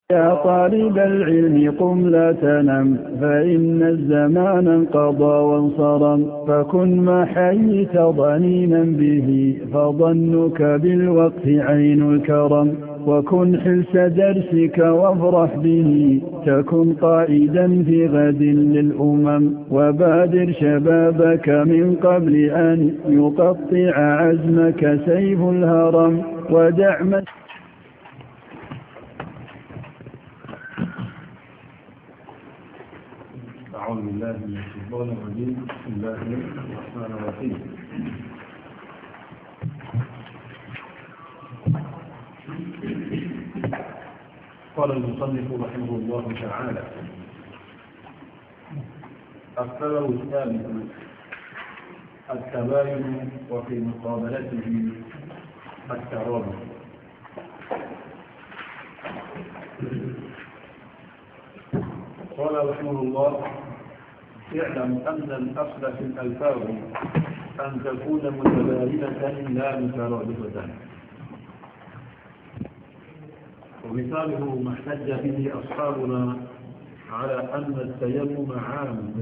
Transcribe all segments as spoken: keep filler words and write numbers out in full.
يا طالب العلم قم لا تنم، فإن الزمان انقضى وانصرم، فكن ما حييت ضنينا به، فظنك بالوقت عين الكرم. وكن حلس درسك وافرح به، تكن قائدا في غد للأمم. وبادر شبابك من قبل أن يقطع عزمك سيف الهرم. ودع من أعوذ بالله من الشيطان الرجيم. بسم الله الرحمن الرحيم. قال المصنف رحمه الله تعالى: السبب الثالث التباين، وفي مقابلته الترابط. قال رحمه الله: اعلم أن الأصل في الألفاظ أن تكون متباينة لا مترادفة. ومثاله ما احتج به أصحابنا على أن التيمم عام،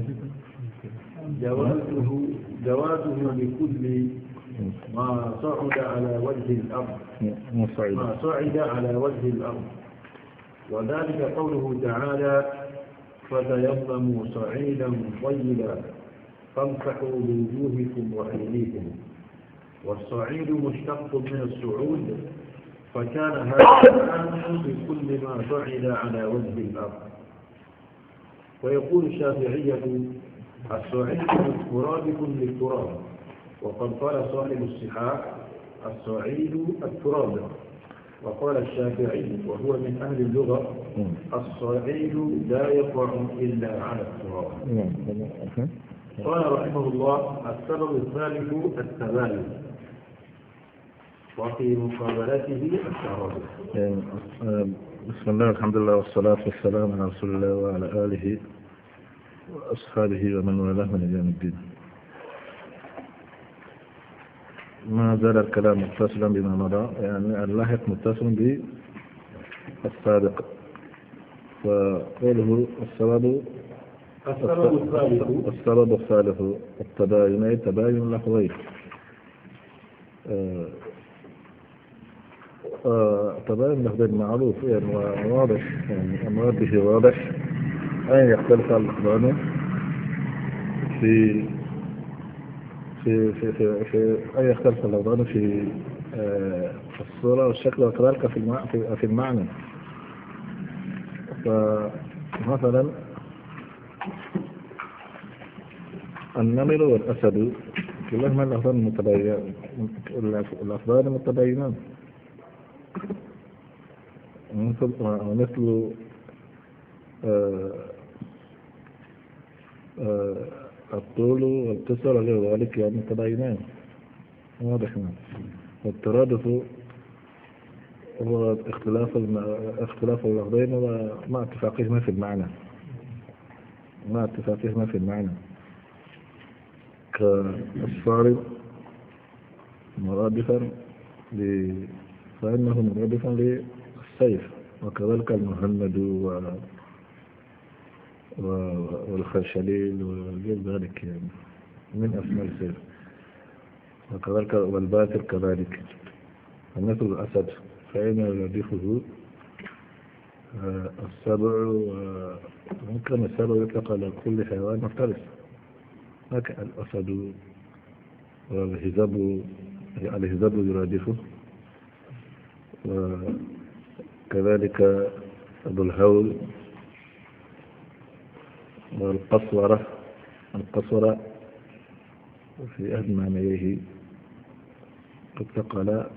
جوازه جوازه لكل ما صعد على وجه الأرض ما صعد على وجه الأرض وذلك قوله تعالى: فتيمموا صعيدا طيبا فامسحوا بوجوهكم وأيديكم. والصعيد مشتق من الصعود، فكان هذا في كل ما صعد على وجه الأرض. ويقول الشافعية: الصعيد مرادف للتراب، وقد قال صاحب الصحاح: الصعيد التراب. وقال الشافعي وهو من أهل اللغة: الصعيد لا يقع إلا على التراب. قال رحمه الله: السبب الثالث التباين، وفي مقابلته الترابط. بسم الله والحمد لله والصلاة والسلام على رسول الله وعلى آله وأصحابه ومن والاه من أيام الدين. ما زال الكلام متصلا بما مضى، يعني اللاحق متصل بالسابق. فقوله السبب السبب الثالث السبب الثالث التباين، أي تباين لفظين. تباين لفظين معروف يعني واضح، يعني المراد به واضح، أن يختلف اللفظان في في في في, في أي يختلف اللفظان في في الصورة والشكل، وكذلك في في المعنى. فمثلا النمر والأسد كلاهما اللفظان متباينان، اللفظان متباينان، مثل الطول والقصر وغير ذلك، يعني متباينان واضح. والترادف هو اختلاف اختلاف اللفظين مع اتفاقهما في المعنى مع اتفاقهما في المعنى كالصارم مرادفا فإنه مرادفا للسيف، وكذلك المهند والخشليل وغير ذلك يعني من أسماء السيف، وكذلك والباتر كذلك. مثل الأسد فإن يرادفه السبع، وممكن السبع يطلق على كل حيوان مفترس، هكذا الأسد والهزاب الهزاب يرادفه، وكذلك أبو الهول والقصورة القصورة في أحد معنيه يطلق على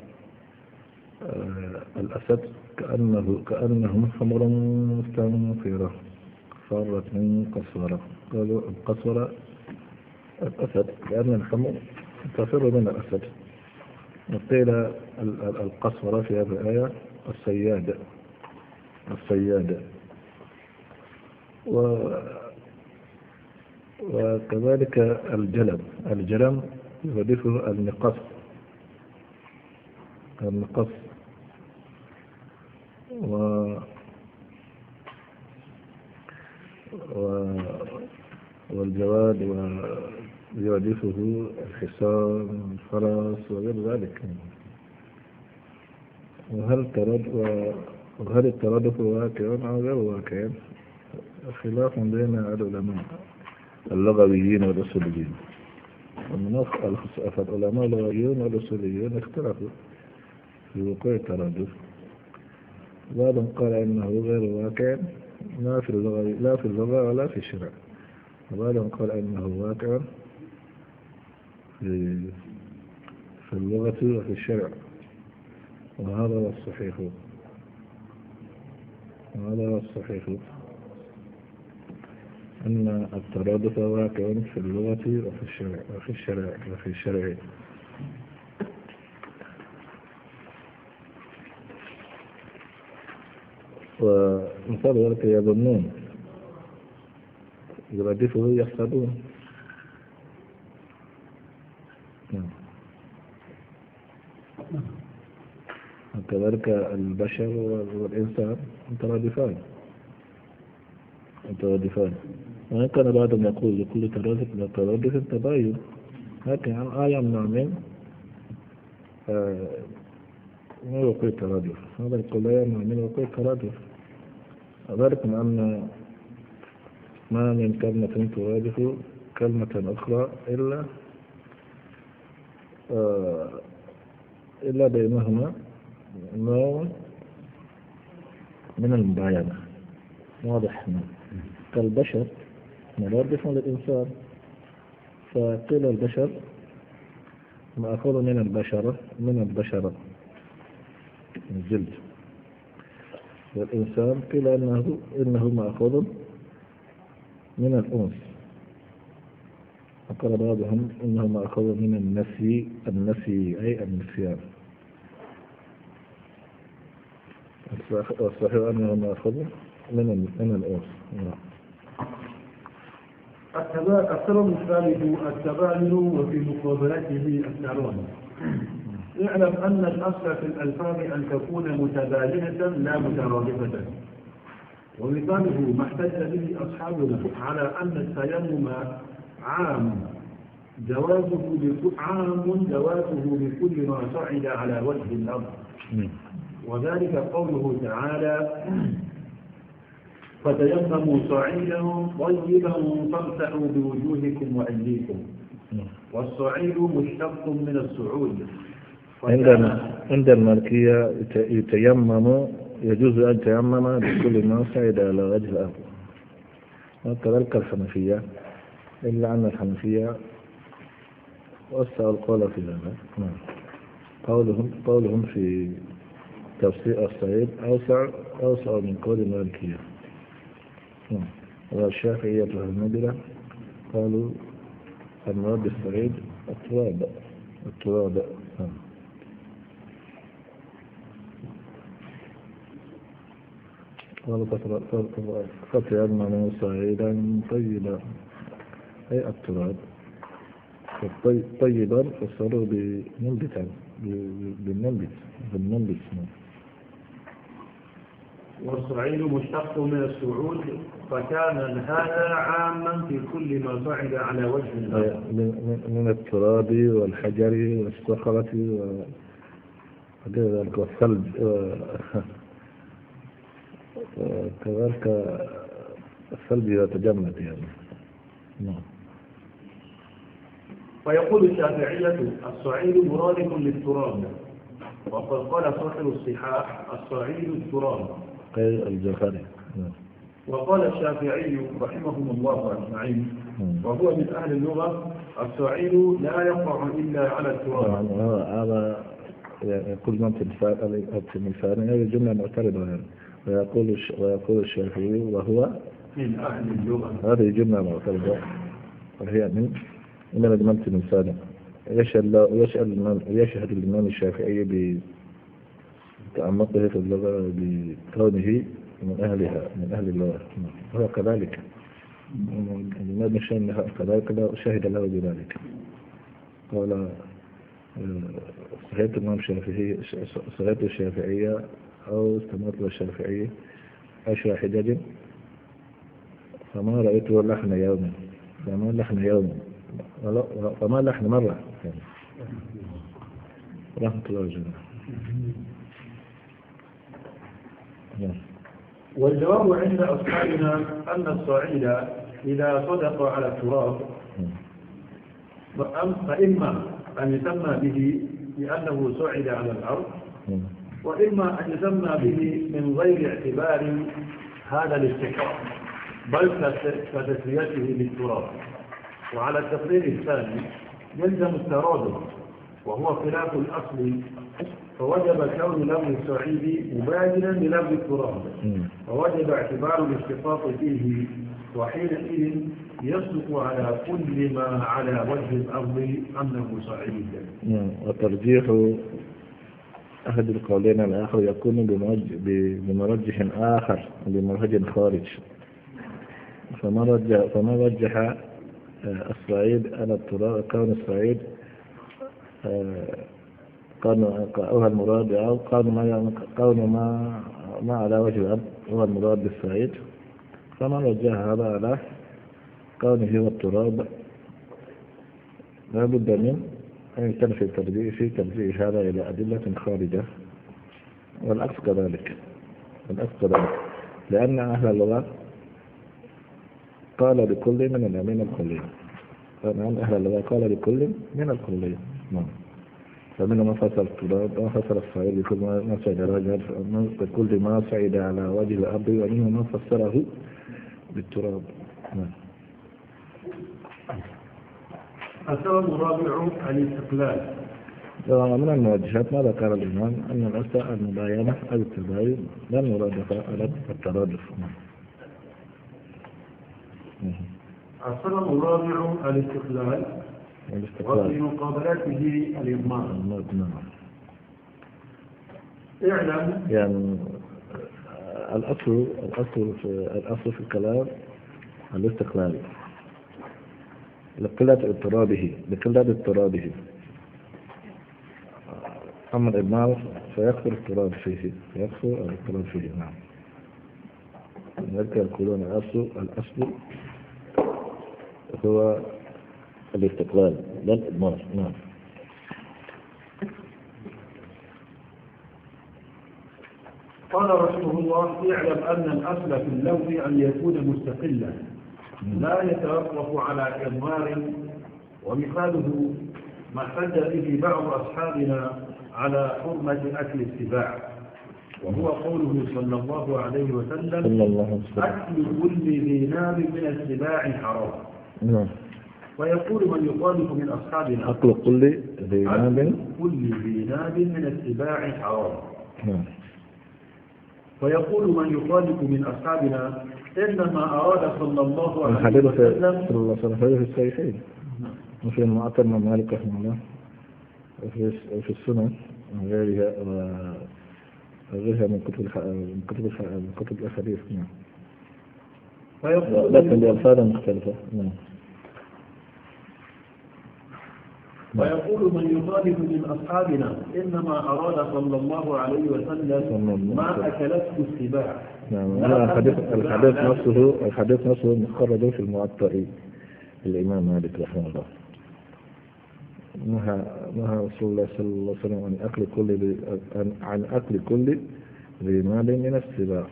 الأسد كأنه كأنه حمر مستنفرة فرت من قصورة، قالوا القصورة الأسد لأن الحمر تفر من الأسد. وقيل القصورة في هذه الآية الصيادة الصيادة و وكذلك الجلم الجلم يرادفه النقص النقص و والجواد ويردفه الحصان الفرس وغير ذلك. وهل ترد وهل الترادف واقع أو غير واقع؟ خلاف بين العلماء اللغويين والأصوليين. فالعلماء اللغويون والأصوليون اختلفوا في وقوع الترادف. بعضهم قال إنه غير واقع لا في اللغة لا في اللغة ولا في الشرع، وبعضهم قال إنه واقع في في اللغة وفي الشرع، وهذا هو الصحيح وهذا هو الصحيح أن الترادف واقع في اللغة وفي الشرع وفي الشرع وفي الشرع. ومثال ذلك يظنون يردفه يحسبون. وكذلك البشر والإنسان مترادفان مترادفان وإن كان بعضهم يقول لكل ترادف من الترادف تباين، لكن لا يمنع من من وقوع الترادف. هذا يقول لا يمنع من وقوع الترادف، ذلك أن ما من كلمة ترادف كلمة أخرى إلا إلا بينهما نوع من المباينة واضح. كالبشر مرادف للإنسان، فقيل البشر مأخوذ من البشرة من البشرة الجلد، والإنسان قيل إنه إنه مأخوذ من الأنس، وقال بعضهم إنه مأخوذ من النسي النسي أي النسيان، والصحيح أنه مأخوذ من من الأنس. السبب الثالث التباين وفي مقابلته التعاون. اعلم أن الأصل في الألفاظ أن تكون متباينة لا مترادفة، ومثاله ما احتج به أصحابنا على أن التيمم عام جوازه عام جوازه بكل ما صعد على وجه الأرض، وذلك قوله تعالى فتيمموا صعيدا طيبا فامسحوا بوجوهكم وأيديكم، والصعيد مشتق من الصعود. عندنا عند المالكية يتيمم يجوز أن يتيمم بكل ما صعد على وجه الأرض، وكذلك الحنفية، إلا أن الحنفية وسعوا القول في هذا. قولهم قولهم في تفسير الصعيد أوسع أوسع من قول المالكية. والشافعية والحنابلة قالوا المراد بالصعيد التراب التراب قالوا فتيمموا صعيدا طيبا أي التراب طيبا فصاروا بمنبتا بالمنبت بالمنبت. والصعيد مشتق من الصعود، فكان هذا عاما في كل ما صعد على وجه الأرض من التراب والحجر والصخرة وغير ذلك والثلج وكذلك الثلج يتجمد يعني. نعم. ويقول الشافعية الصعيد مرادف للتراب، وقد قال صاحب الصحاح الصعيد التراب أي الجوهري. وقال الشافعي رحمهم الله أجمعين وهو من أهل اللغة الصعيد لا يقع إلا على التراب. هذا يقول من فارن هذه الجملة معترضة، ويقول ويقول الشافعي وهو من أهل اللغة، هذه جملة معترضة وهي من من المنت من سالم. يشهد يشهد يشهد الإمام الشافعي بتعمقه في اللغة بكونه من أهلها من أهل اللغة، وهو كذلك الإمام الشافعي كذلك شهد له بذلك. قال صحيح الإمام الشافعي صحيح الشافعية أو استمرت الشافعية عشر حجج فما رأيته لحن يوم، فما لحن يوم، فما لحن مرة يعني. رحمة الله جل. والجواب عند أصحابنا أن الصعيد إذا صدق على التراب فإما أن يسمى به لأنه صعد على الأرض، وإما أن يسمى به من غير اعتبار هذا الاستحقاق بل كتسويته بالتراب. وعلى التقرير الثاني يلزم الترادف وهو خلاف الأصل، فوجب كون لفظ الصعيد مباينا للفظ التراب، فوجب اعتبار الاشتقاق فيه، وحينئذ يصدق على كل ما على وجه الأرض أنه صعيد. وترجيح أحد القولين الآخر يكون بمرجح آخر بمرجح خارج، فما رجح فما رجح الصعيد على التراب كون الصعيد كون هو المراد، أو كون ما كون ما ما على وجه الأرض هو المراد بالصعيد، فما رجح هذا على كونه هو التراب لا بد من أن يكون في ترجيح في ترجيح هذا إلى أدلة خارجة، والعكس كذلك والعكس كذلك لأن أهل اللغة قال لكل من اليمين الكلية، فمن أهل اللغة قال لكل من الكلية. نعم. فمنهم ما فسر التراب وفسر الصعيد بكل ما صعد على وجه بكل ما صعد على وجه الأرض، ومنهم من فسره بالتراب. نعم. السبب الرابع الاستقلال. من الموجهات ما ذكر الإمام أن الأصل المباينة أو التباين لا المرادفة على الترادف. السبب الرابع الاستقلال وفي مقابلته الإضمار. اعلم يعني الأصل الأصل في الأصل في الكلام الاستقلال لقلة اضطرابه لقلة اضطرابه، أما الإضمار فيكثر اضطراب فيه فيكثر الاضطراب فيه. نعم. ذلك يقولون الأصل الأصل هو الاستقلال لا الإضمار. نعم. قال رحمه الله: اعلم أن الأصل في اللوز أن يكون مستقلا لا يتوقف على إضمار، ومثاله ما احتج به بعض أصحابنا على حرمة أكل السباع، وهو قوله صلى الله عليه وسلم: أكل كل ذي ناب من السباع حرام. نعم. ويقول من يخالف من أصحابنا: أكل كل ذي ناب كل ذي ناب من السباع حرام. نعم. ويقول من يخالف من أصحابنا: إنما أراد صلى الله عليه الحديث وسلم صلى الله عليه وسلم في الصحيحين وفي المعطر من مالك رحمه الله وفي السنن وغيرها وغيرها من كتب من كتب من كتب الأحاديث. نعم. لكن بألفاظ مختلفة. نعم. ويقول من يخالف من أصحابنا: إنما أراد صلى الله عليه وسلم ما أكلته السباع. نعم. الحديث الحديث نفسه الحديث نفسه مخرج في المعطر الإمام مالك رحمه الله. نهى نهى رسول الله صلى الله عليه وسلم عن أكل كل عن أكل كل ذي مال من السباع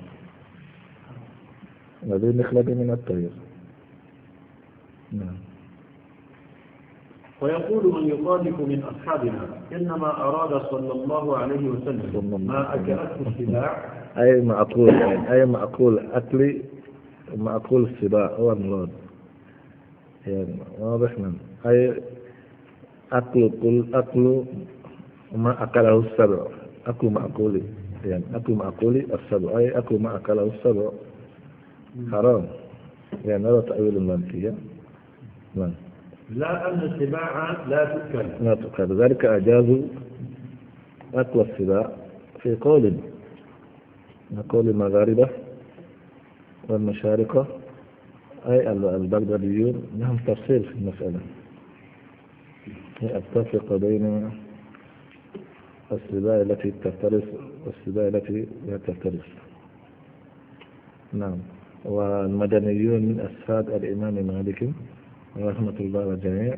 وذي نخلة من الطير. نعم. ويقول من يخالف من أصحابنا: إنما أراد صلى الله عليه وسلم ما أكلته السباع، أي ما أقول أي ما أقول أكل ما أقول السباع هو المراد، يعني واضح. من أي أكل كل أكل ما أكله السبع، أكل ما أقول يعني أكل ما أقول السبع أي أكل ما أكله السبع حرام، يعني هذا تأويل المالكية. نعم. لا أن السباع لا تؤكل لا تؤكل، ذلك أجازوا أكل السباع في قول قول المغاربة والمشارقة أي البغداديون لهم تفصيل في المسألة، التفرقة بين السباع التي تفترس والسباع التي لا تفترس. نعم. والمدنيون من أسفاد الإمام مالك رحمة الله الجميع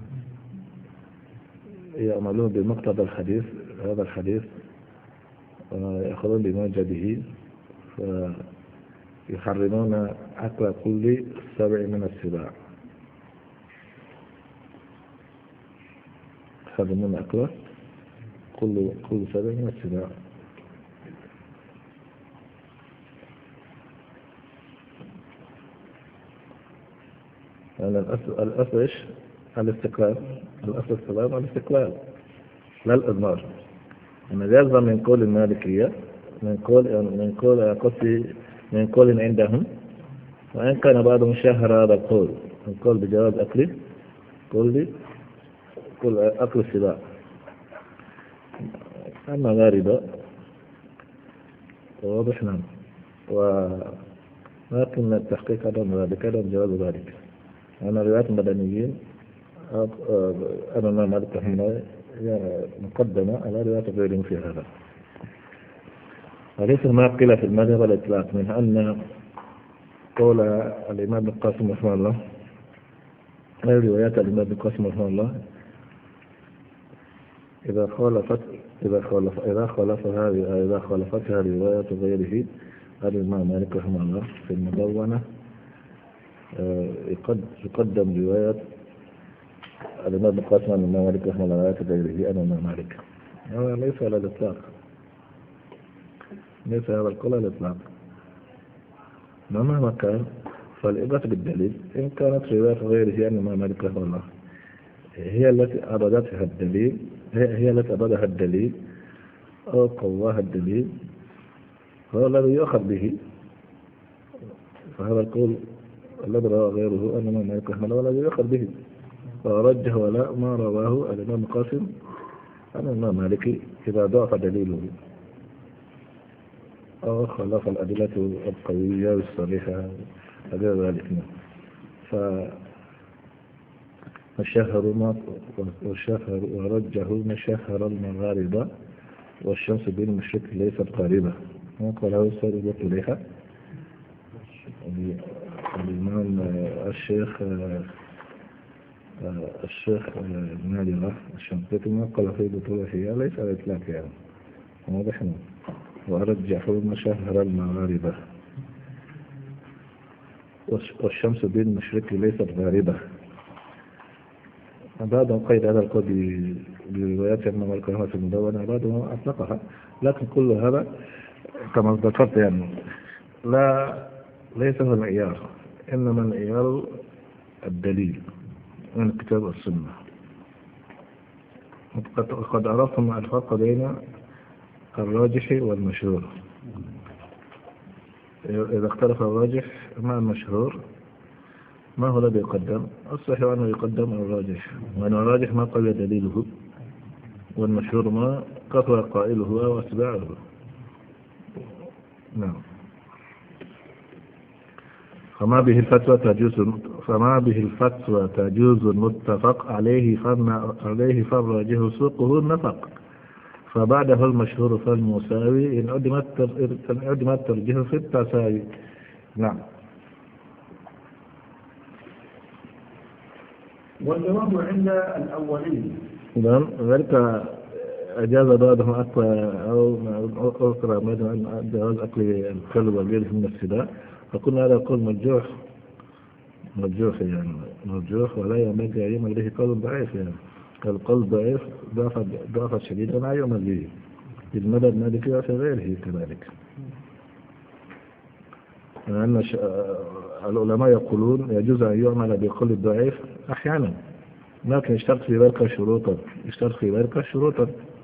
يعملون بمقتضى الحديث هذا الحديث ويأخذون بموجبه فيحرمون أكل كل سبع من السباع يحرمون أكل كل كل سبع من السباع. يعني الأصل الأصل إيش؟ الاستقلال الأصل السلام والاستقلال لا الإضمار. أنا يلزم من قول المالكية من قول من قول قصي من قول عندهم وإن كان بعضهم شهر هذا القول القول بجواز أكل كل كل أكل السباع. أما غاربة واضح نعم ولكن التحقيق عدم ذلك عدم جواز ذلك. أنا روايات المدنيين أنا ما مالك هنا مقدمة على روايات غيرهم في هذا. وليس ما قيل في المذهب الإطلاق من أن قول الإمام ابن القاسم رحمه الله أي روايات الإمام ابن القاسم رحمه الله إذا خالفت إذا خالف إذا خالفها إذا خالفتها رواية غيره هذا الإمام مالك رحمه الله في المدونة يقدم رواية الإمام ابن القاسم عن الإمام مالك رحمه الله رواية غيره أنا الإمام مالك. هذا ليس على الإطلاق ليس هذا القول على الإطلاق. مهما كان فالإبرة بالدليل إن كانت رواية غيره عن الإمام مالك رحمه الله هي التي أبدتها الدليل هي, هي التي أبدها الدليل أو قواها الدليل هو الذي يؤخذ به. فهذا القول الذي رواه غيره أن الإمام مالك رحمه الله الذي يؤخذ به ورجه ولا ما رواه الإمام القاسم عن الإمام مالك إذا ضعف دليله أو خلاف الأدلة القوية والصريحة غير ذلك. فالشهر ما والشهر ورجه مشهر المغاربة والشمس بين المشرق ليست قريبة وقاله السيد إليها الإمام الشيخ الشيخ نادرة الشنقيطي ما قال في بطولة هي ليس على الإطلاق يعني واضح. ورجحوا مشهر المغاربة والشمس بين المشرق ليست غاربة. بعضهم قيد هذا القول بروايات الإمام مالك رحمه الله في المدونة بعضهم أطلقها لكن كل هذا كما ذكرت يعني لا ليس هو المعيار إنما المعيار الدليل من الكتاب والسنة. وقد عرفتم الفرق بين الراجح والمشهور. إذا اختلف الراجح مع المشهور ما هو الذي يقدم؟ الصحيح أنه يقدم الراجح وأن الراجح ما قوي دليله والمشهور ما كثر قائله أو أتباعه. نعم. فما به الفتوى تجوز فما به الفتوى تجوز المتفق عليه فما عليه فالراجح سوقه النفق فبعده المشهور فالمساوي إن عدم الترجيح في التساوي. نعم. والجواب عند الأولين نعم ذلك أجاز بعضهم أكل أو أخرى مثلا جواز أكل الكلب وغيره من السباع فكنا هذا القول مرجوح مرجوح يعني مرجوح ولا ينبغي أن يعمل به قول ضعيف يعني القول ضعيف ضعف ضعف شديدا لا يعمل به المدى المالكي وفي غيره كذلك. لأن العلماء يقولون يجوز أن يعمل بقول الضعيف أحيانا لكن يشترط في ذلك شروطا يشترط في ذلك شروطا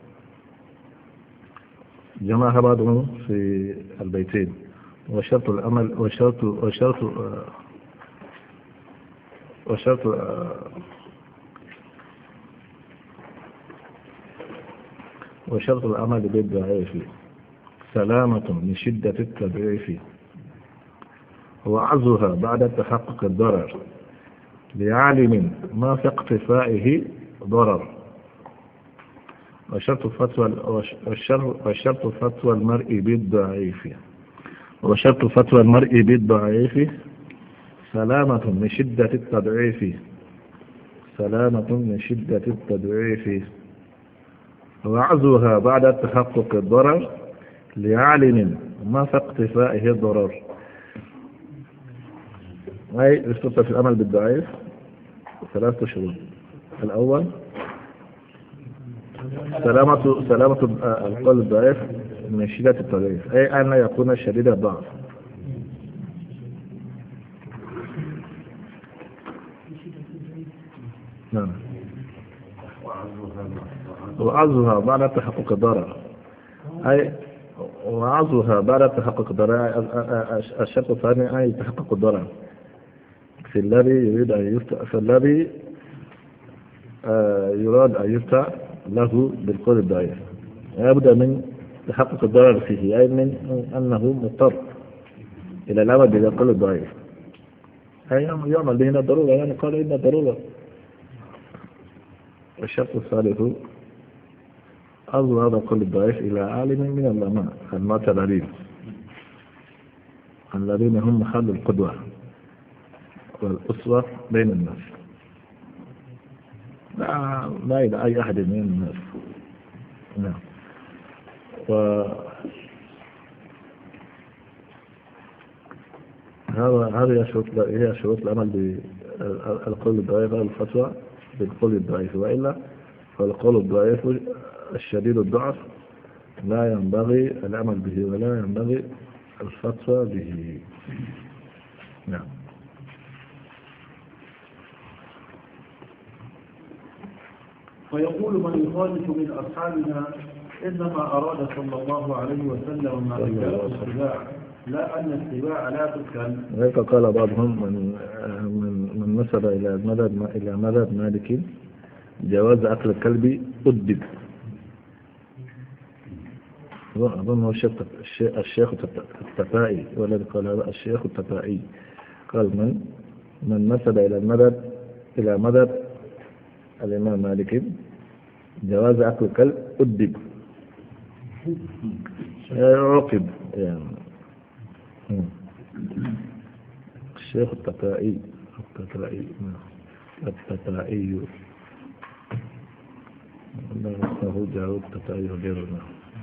جمعها بعضهم في البيتين وشرط الأمل وشرط وشرط وشرط وشرط العمل بالضعيف سلامة من شدة التضعيف وعزها بعد تحقق الضرر لعالم ما في اقتفائه ضرر وشرط فتوى وشرط فتوى المرء بالضعيف وشرط فتوى المرء بالضعيف سلامة من شدة التضعيف سلامة من شدة التضعيف وعزوها بعد تحقق الضرر لعالم ما في اقتفائه الضرر. أي الشرط في الأمل بالضعيف ثلاثة شروط. الأول سلامة سلامة القول الضعيف من شدة التضعيف، أي أن يكون شديد الضعف. نعم. وعزها بعد تحقق الضرر، أي وعزها بعد تحقق الضرر. الشرط الثاني أي تحقق الضرر في الذي يريد أن يفتى في الذي يراد أن يفتى له بالقول الضعيف، يبدأ من تحقق الضرر فيه، أي من أنه مضطر إلى العمل بالقول الضعيف، أي يعمل به الضرورة، يعني قال إن الضرورة. الشرط الثالث أظهر هذا القول الضعيف إلى عالم من العلماء المعتبرين الذين هم محل القدوة والأسوة بين الناس، لا لا إلى أي أحد من الناس. نعم. و هذا هذه شروط هي شروط العمل بالقول الضعيف أو الفتوى بالقول الضعيف، وإلا فالقول الضعيف الشديد الضعف لا ينبغي العمل به ولا ينبغي الفتوى به. نعم. فيقول من يخالف من أصحابنا إنما أراد صلى الله عليه وسلم ما ذكره الاتباع، لا أن الاتباع لا تكن. هيك قال بعضهم من من من نسب إلى مذهب إلى مذهب مالك جواز أكل الكلب أدب. أظن هو الشيخ الشيخ التفائي والذي قال هذا الشيخ التفائي، قال من من نسب إلى المذهب إلى مذهب الإمام مالك جواز أكل الكلب أدب، عقب يعني. الشيخ التفائي التفائي التفائي لا اسمه جاود التفائي غيرنا.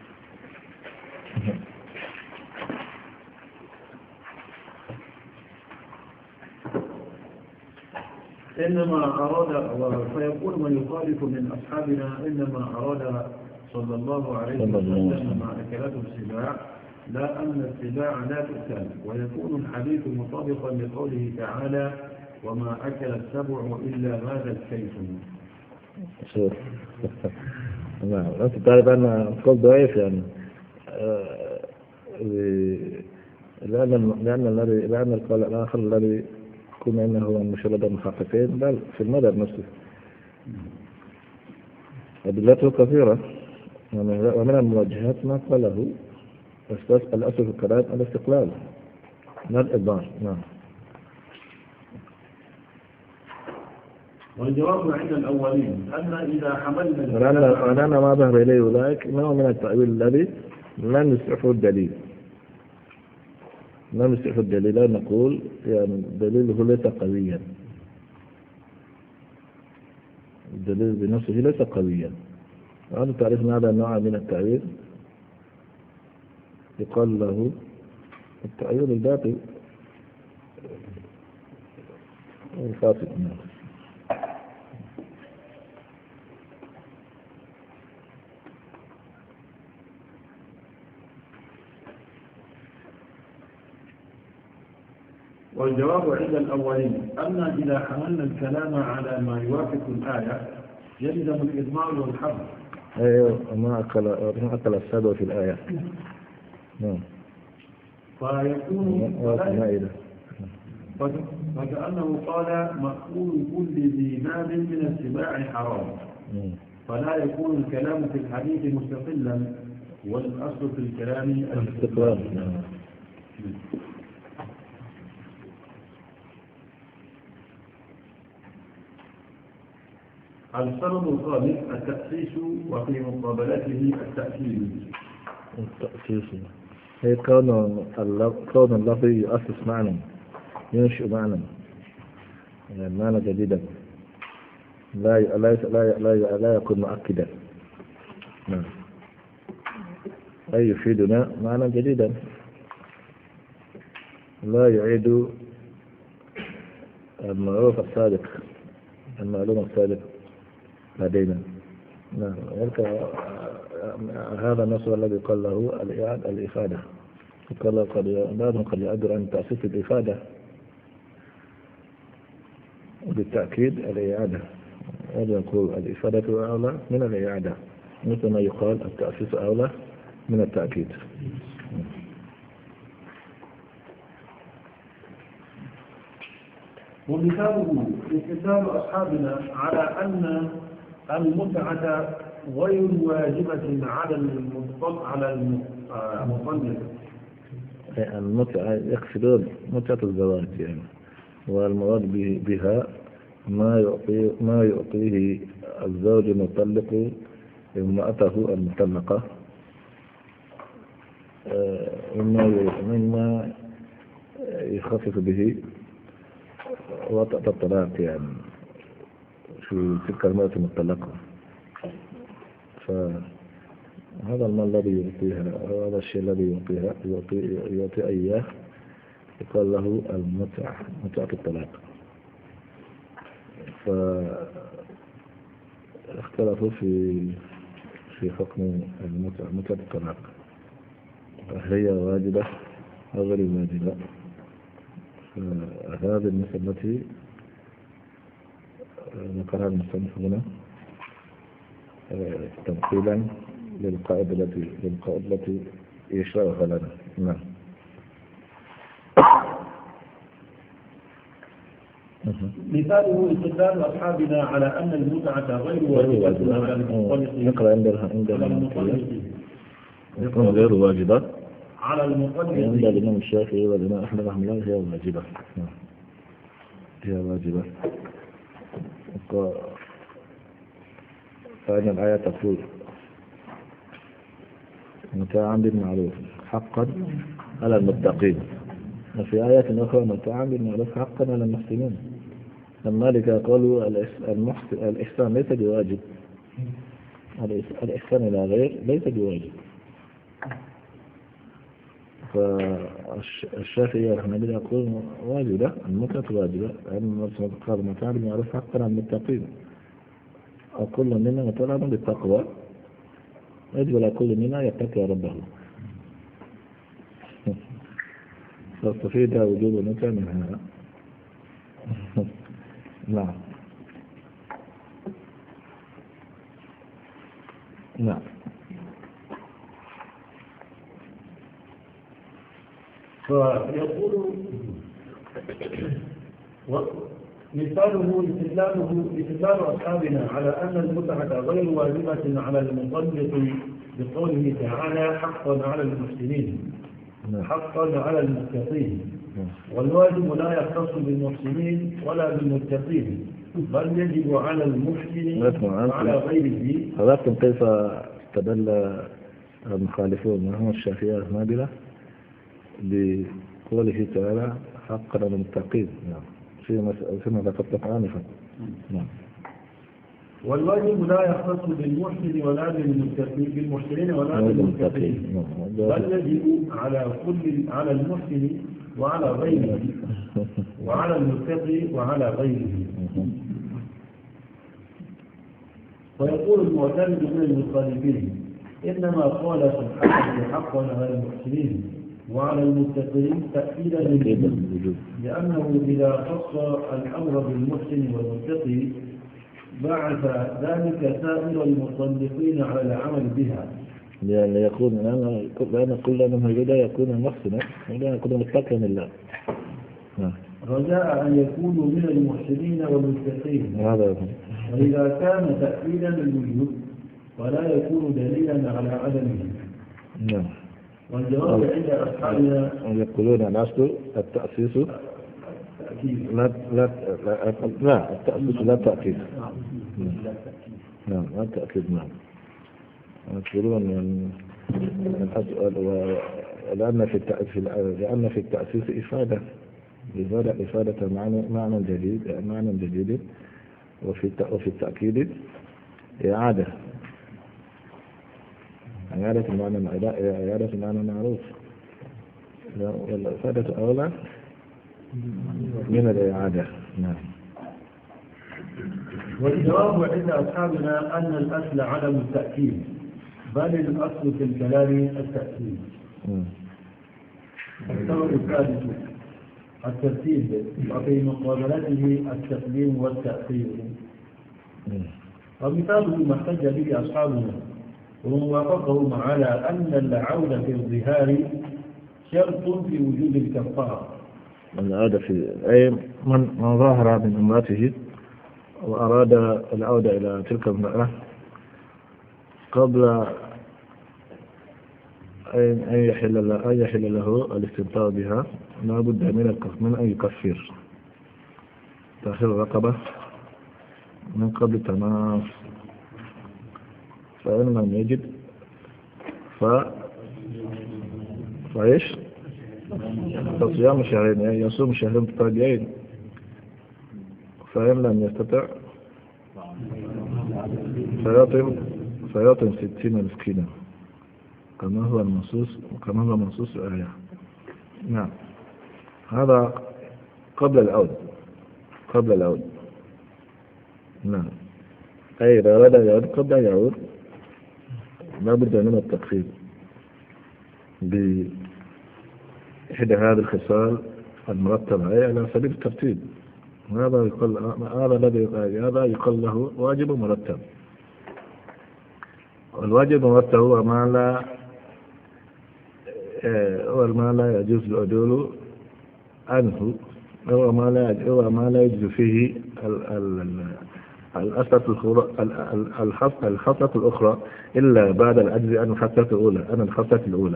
إنما أراد، فيقول من يخالف من أصحابنا إنما أراد صلى الله عليه وسلم مع أكلات السباع، لا أن السباع لا تؤكل، ويكون الحديث مطابقا لقوله تعالى وما أكل السبع إلا هذا الكيس. شوف نعم، أنت تعرف أن القول ضعيف يعني، لأن لأن الذي لأن القول الآخر الذي كنا إنه هو المشرد المحققين بل في المذهب نفسه أدلته كثيرة، ومن الموجهات ما قاله الأصل في الكلام الاستقلال لا الإضمار. نعم. والجواب عند الأولين أن إذا حملنا لأن ما ظهر إليه أولئك نوع من التأويل الذي لم يصحه الدليل لم يصحه الدليل لا نقول يعني دليله ليس قويا، الدليل بنفسه ليس قويا. وهذا تعرفنا هذا النوع من التأويل يقال له التأويل الباطل الفاسد. والجواب عند الأولين أن إذا حملنا الكلام على ما يوافق الآية يلزم الإضمار والحظر. أيوة، ما أكل ما أكل السبع في الآية. نعم. فيكون فكأنه قال مأكول كل ذي ناب من السباع حرام، فلا يكون الكلام في الحديث مستقلا، والأصل في الكلام الاستقلال. السبب الخامس التأسيس، وفي مقابلته التأكيد. التأسيس هي كون اللفظ كون اللفظ يؤسس معنى، ينشئ معنى، يعني معنى جديدا، لا لا لا لا, لا يكون مؤكدا. نعم. أي يفيدنا معنى جديدا، لا يعيد المعروف السابق، المعلومة السابق لدينا. نعم. هذا النص الذي قال له الإعادة الإفادة، قال قد بعضهم قد يعبر عن تأسيس الإفادة بالتأكيد الإعادة، هذا يقول الإفادة أولى من الإعادة، مثل ما يقال التأسيس أولى من التأكيد. ومثاله استدلال أصحابنا على أن المتعة غير واجبة على المطلق على المطلق. المتعة يقصدون متعة الزواج يعني، والمراد بها ما يعطي ما يعطيه الزوج المطلق امرأته المطلقة مما مما يخفف به وطأة الطلاق يعني في تلك المرأة المطلقة. فهذا المال الذي يعطيها، هذا الشيء الذي يعطيها يعطي يعطي إياه يقال له المتعة، متعة الطلاق. فاختلفوا في في حكم المتعة، متعة الطلاق، هي واجبة أو غير واجبة. هذه المسألة التي ذكرها المصنف هنا تمثيلا للقاعدة التي للقاعدة التي يشرحها لنا. نعم. مثاله استدلال أصحابنا على أن المتعة غير واجبة على المطلق. نقرأ عندنا عندنا يكون غير واجبة على المطلق عند الإمام الشافعي والإمام أحمد رحمه الله هي واجبة. هي واجبة. فإن الآية تقول متاعا بالمعروف حقا على المتقين، وفي آيات أخرى متاعا بالمعروف حقا على المحسنين. المالك قالوا الإحسان ليس بواجب، الإحسان إلى غير ليس بواجب. فالشافعي رحمه الله يقول واجبة، المتعة واجبة، لأن قال متاعا بالمعروف حقا على المتقين، وكل منا مطالب بالتقوى، يجب على كل منا يتقي ربه. فاستفيد وجوب المتعة من هذا. نعم. نعم. فيقول مثاله استدلاله استدلال أصحابنا على أن المتعة غير واجبة على المطلق بقوله تعالى حقا على المحسنين، حقا على المتقين. والواجب لا يختص بالمحسنين ولا بالمتقين، بل يجب على المحسن وعلى غيره. فلكن كيف استدل المخالفون وهم الشافعية الحنابلة بقوله تعالى حقا على المتقين؟ نعم. فيما ذكرت آنفا. نعم. والواجب لا يختص بالمحسن ولا بالمتقين بالمحسنين ولا بالمتقين، بل يجب على كل على المحسن وعلى غيره، وعلى المتقي وعلى غيره. ويقول المعترض من المخالفين إنما قال سبحانه حقا على المحسنين وعلى المتقين تأكيدا للوجوب، لأنه إذا خص الأمر بالمحسن والمتقي بعث ذلك سائر المطلقين على العمل بها، لأن يكون لأن كل من هجده يكون محسنا ولا يكون متقيا لله، رجاء أن يكونوا من المحسنين والمتقين. وإذا كان تأكيدا للوجوب فلا يكون دليلا على عدمه. نعم. والجواب عند أصحابنا يقولون الأصل التأسيس لا لا لا التأسيس لا تأكيد. نعم لا تأكيد. نعم. يقولون أن الأصل لأن في لأن في التأسيس إفادة إفادة إفادة معنى معنى جديد معنى جديد وفي وفي التأكيد إعادة إعادة المعنى إعادة المعنى معروف والإفادة أولى من الإعادة. نعم. والجواب عند أصحابنا أن الأصل عدم التأكيد بل الأصل في الكلام التأكيد. السبب الثالث الترتيب وفي مقابلته التقديم والتأخير. ومثاله ما احتج به أصحابنا ومن وافقهم على أن العودة في الظهار شرط في وجود الكفارة. العودة في أي من من ظاهر من امرأته وأراد العودة إلى تلك المرأة قبل أن يحل له أن يحل له الاستمتاع بها لا بد من من أن يكفر تأخير الرقبة من قبل تماس، فإن لم يجد ف فإيش فصيام شهرين يعني يصوم شهرين متتابعين، فإن لم يستطع فيطعم فيطعم ستين مسكينا كما هو المنصوص كما هو منصوص الآية. نعم. هذا قبل العود قبل العود. نعم. أي إذا أراد يعود قبل أن يعود لا بد من التقسيم بإحدى هذه الخصال المرتبة أي على سبيل الترتيب. هذا يقال هذا الذي هذا يقال له واجب مرتب. والواجب المرتب هو ما لا هو ما لا يجوز العدول عنه، هو ما لا هو ما لا يجوز فيه الخصلة الأخرى إلا بعد العجز عن الخصلة الأولى عن الخصلة الأولى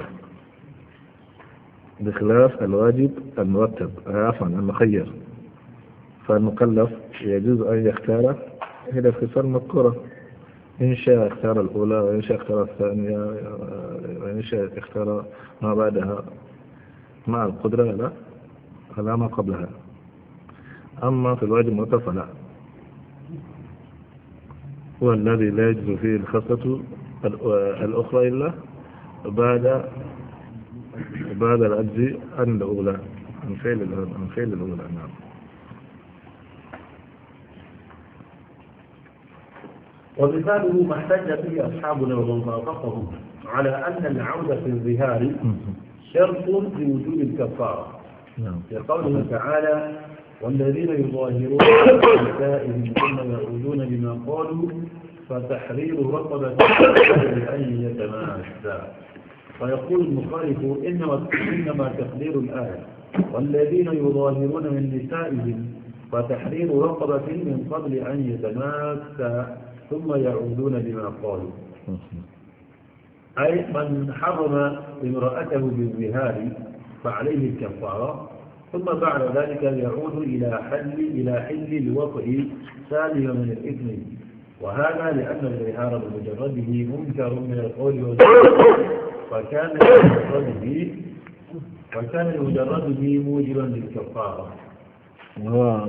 بخلاف الواجب المرتب عفوا المخير. فالمكلف يجوز أن يختار إحدى الخصال المذكورة، إن شاء اختار الأولى وإن شاء اختار الثانية وإن شاء اختار ما بعدها مع القدرة لا على ما قبلها. أما في الواجب المرتب فلا، هو الذي لا يجوز فيه الخصلة الأخرى إلا بعد بعد العجز عن الأولى عن فعل عن فعل الأولى. نعم. ومثاله ما احتج به أصحابنا ومن وافقهم على أن العودة في الظهار شرط لوجود الكفارة لقوله تعالى: والذين يظاهرون من نسائهم ثم يعودون بما قالوا فتحرير رقبة لأن يتماسا. فيقول المخالف إنما إنما تقدير الآية والذين يظاهرون من نسائهم فتحرير رقبة من قبل أن يتماسا ثم يعودون بما قالوا، أي من حرم امرأته بالظهار فعليه الكفارة، ثم بعد ذلك يعود إلى حل إلى حل الوطء سالما من الإثم. وهذا لأن الظهار بمجرده منكر من القول والفعل، فكان بمجرده وكان بمجرده موجبا للكفارة. وهو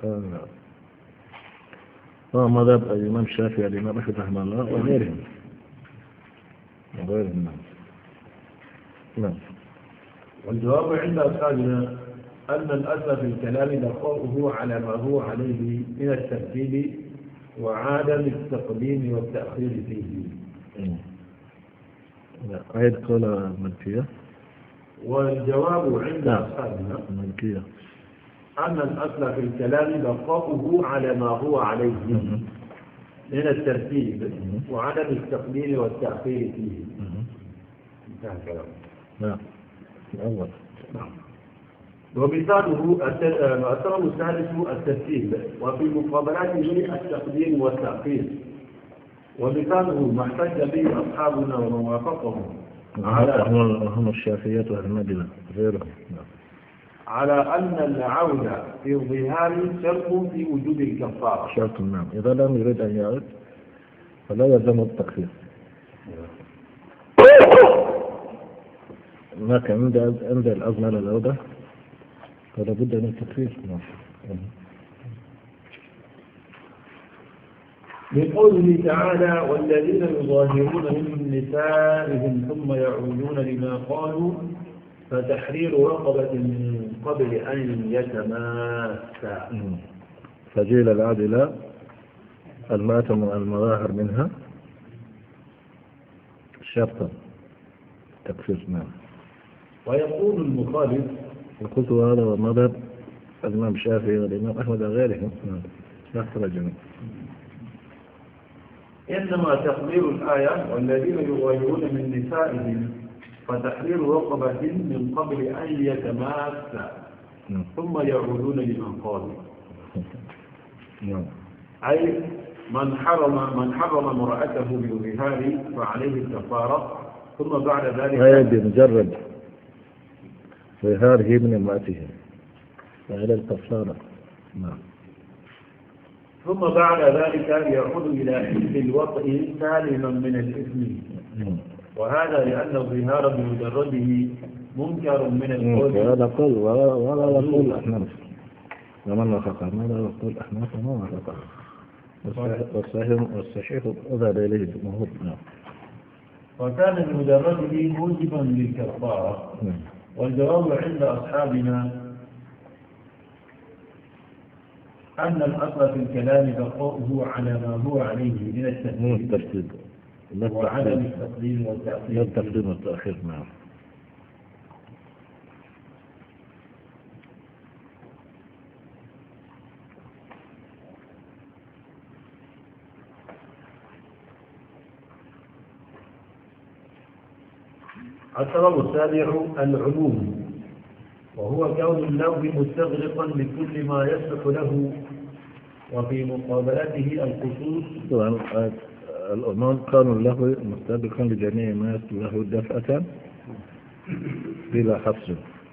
هو مذهب الإمام الشافعي الإمام أحمد رحمه الله وغيرهم وغيرهم. نعم. والجواب عند أصحابنا أن الأصل في الكلام بقاؤه على ما هو عليه من الترتيب وعدم التقديم والتأخير فيه. أيضا قول الملكية. والجواب عند أصحابنا الملكية أن الأصل في الكلام بقاؤه على ما هو عليه من الترتيب وعدم التقديم والتأخير فيه. انتهى الكلام. نعم. الأول. نعم. ومثاله السبب الثالث الترتيب وفي مقابلته التقديم والتأخير. ومثاله ما احتج به أصحابنا ومن وافقهم على هم الشافعية والحنابلة غيرهم على أن العودة في الظهار شرط في وجود الكفارة. شرط. نعم. إذا لم يريد أن يعود فلا يلزم التكفير. لكن عند عند الأزمنة الأولى فلا بد من التكفير. بقوله تعالى والذين يظاهرون من نسائهم ثم يعودون لما قالوا فتحرير رقبة من قبل أن يتماسا. فجيل العادلة الماتم المظاهر منها شرطا تكفير. نعم. ويقول المخالف وقلت هذا ومذهب الإمام الشافعي والإمام أحمد وغيرهم. نعم. لا احتراج. إنما تقدير الآية والذين يظاهرون من نسائهم فتحرير رقبة من قبل أن يتماسا ثم يعودون لمن قالوا. أي من حرم من حرم امرأته بالظهار فعليه الكفارة ثم بعد ذلك هذا بمجرد ظهاره من امرأته فعلى الكفارة. نعم. ثم بعد ذلك يعود إلى حل الوطء سالما من الإثم، وهذا لأن الظهار بمجرده منكر من القول. وهذا قول ولا يقول أحناف ومن وافق ماذا يقول أحناف وما وافق والصحيح والصحيح أذهب إليه الجمهور. وكان بمجرده موجبا للكفارة. والجواب عند أصحابنا أن الأصل في الكلام بقاؤه على ما هو عليه من الترتيب وعدم التقديم والتأخير. التقديم والتأخير. نعم. السبب السابع العموم، وهو كون اللفظ مستغرقا لكل ما يصلح له وفي مقابلته الخصوص. طبعا الأمام كانوا له مستغرقا لجميع ما يصلح له دفعة بلا حصر.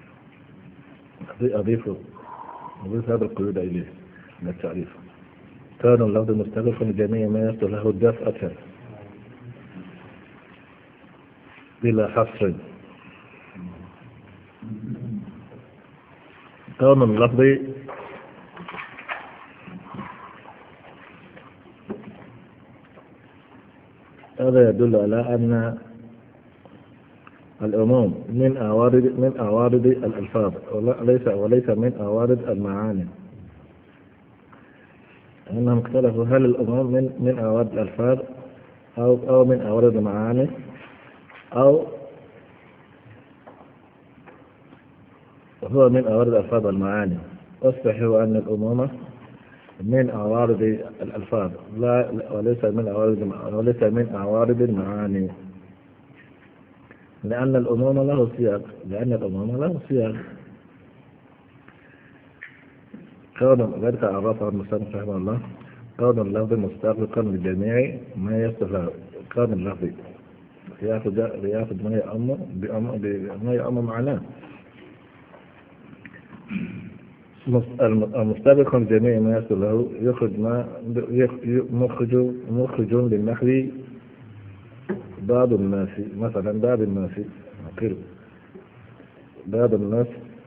أضيف أضيف هذا القيود إليه من التعريف. كان اللفظ مستغرقا لجميع ما يصلح له دفعة بلا حصر. كون اللفظ هذا يدل على أن العموم من أوارد من أوارد الألفاظ وليس وليس من أوارد المعاني. أنهم اختلفوا هل العموم من من أوارد الألفاظ أو أو من أوارد المعاني أو هو من أوارد الألفاظ والمعاني. الصحيح أن العموم من أوارد الألفاظ لا وليس من أوارد وليس من أوارد المعاني، لأن العموم له سياق لأن العموم له سياق. كون ذلك عرفه المصنف رحمه الله كون اللفظ مستغرقا لجميع ما يصلح. كون اللفظ يأخذ يأخذ ما يأمر بما يأمر معناه المستغرق لجميع ما يصل له يخرج ما مخرج مخرج للنحو بعض الناس مثلا بعض الناس أقل بعض الناس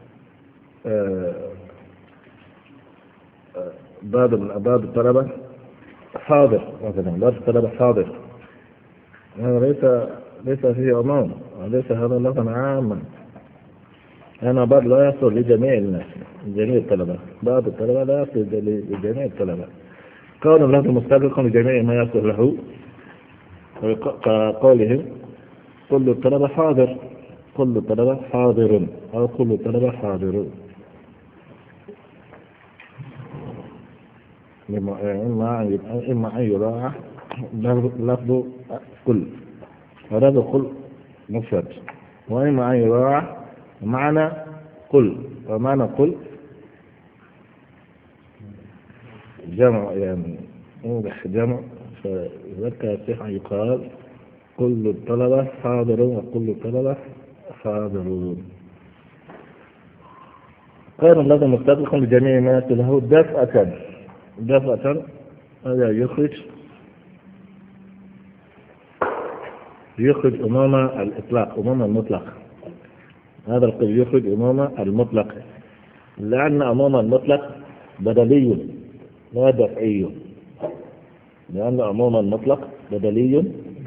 بعض بعض الطلبة حاضر مثلا بعض الطلبة حاضر. هذا ليس ليس فيه عموم وليس هذا لفظا عاما. أنا بعض لا يصل لجميع الناس جميع الطلبة. بعض الطلبة لا يصل لجميع الطلبة. كون اللفظ مستغرقا لجميع ما يصل له كقولهم كل الطلبة حاضر كل الطلبة حاضر أو كل الطلبة حاضرون. إما إما أن يراعى لفظ كل ولفظ كل مفرد، وإما أن يراعى معنى قل ومعنى قل جمع يعني ينجح جمع. فذلك يصح أن يقال كل الطلبة حاضرون وكل الطلبة حاضرون. كان اللفظ مستغرقا لجميع ما يصل له دفعة دفعة. هذا يخرج يخرج أمام الإطلاق أمام المطلق. هذا القيد يخرج عموم المطلق، لأن عموم المطلق بدلي لا دفعي، لأن عموم المطلق بدلي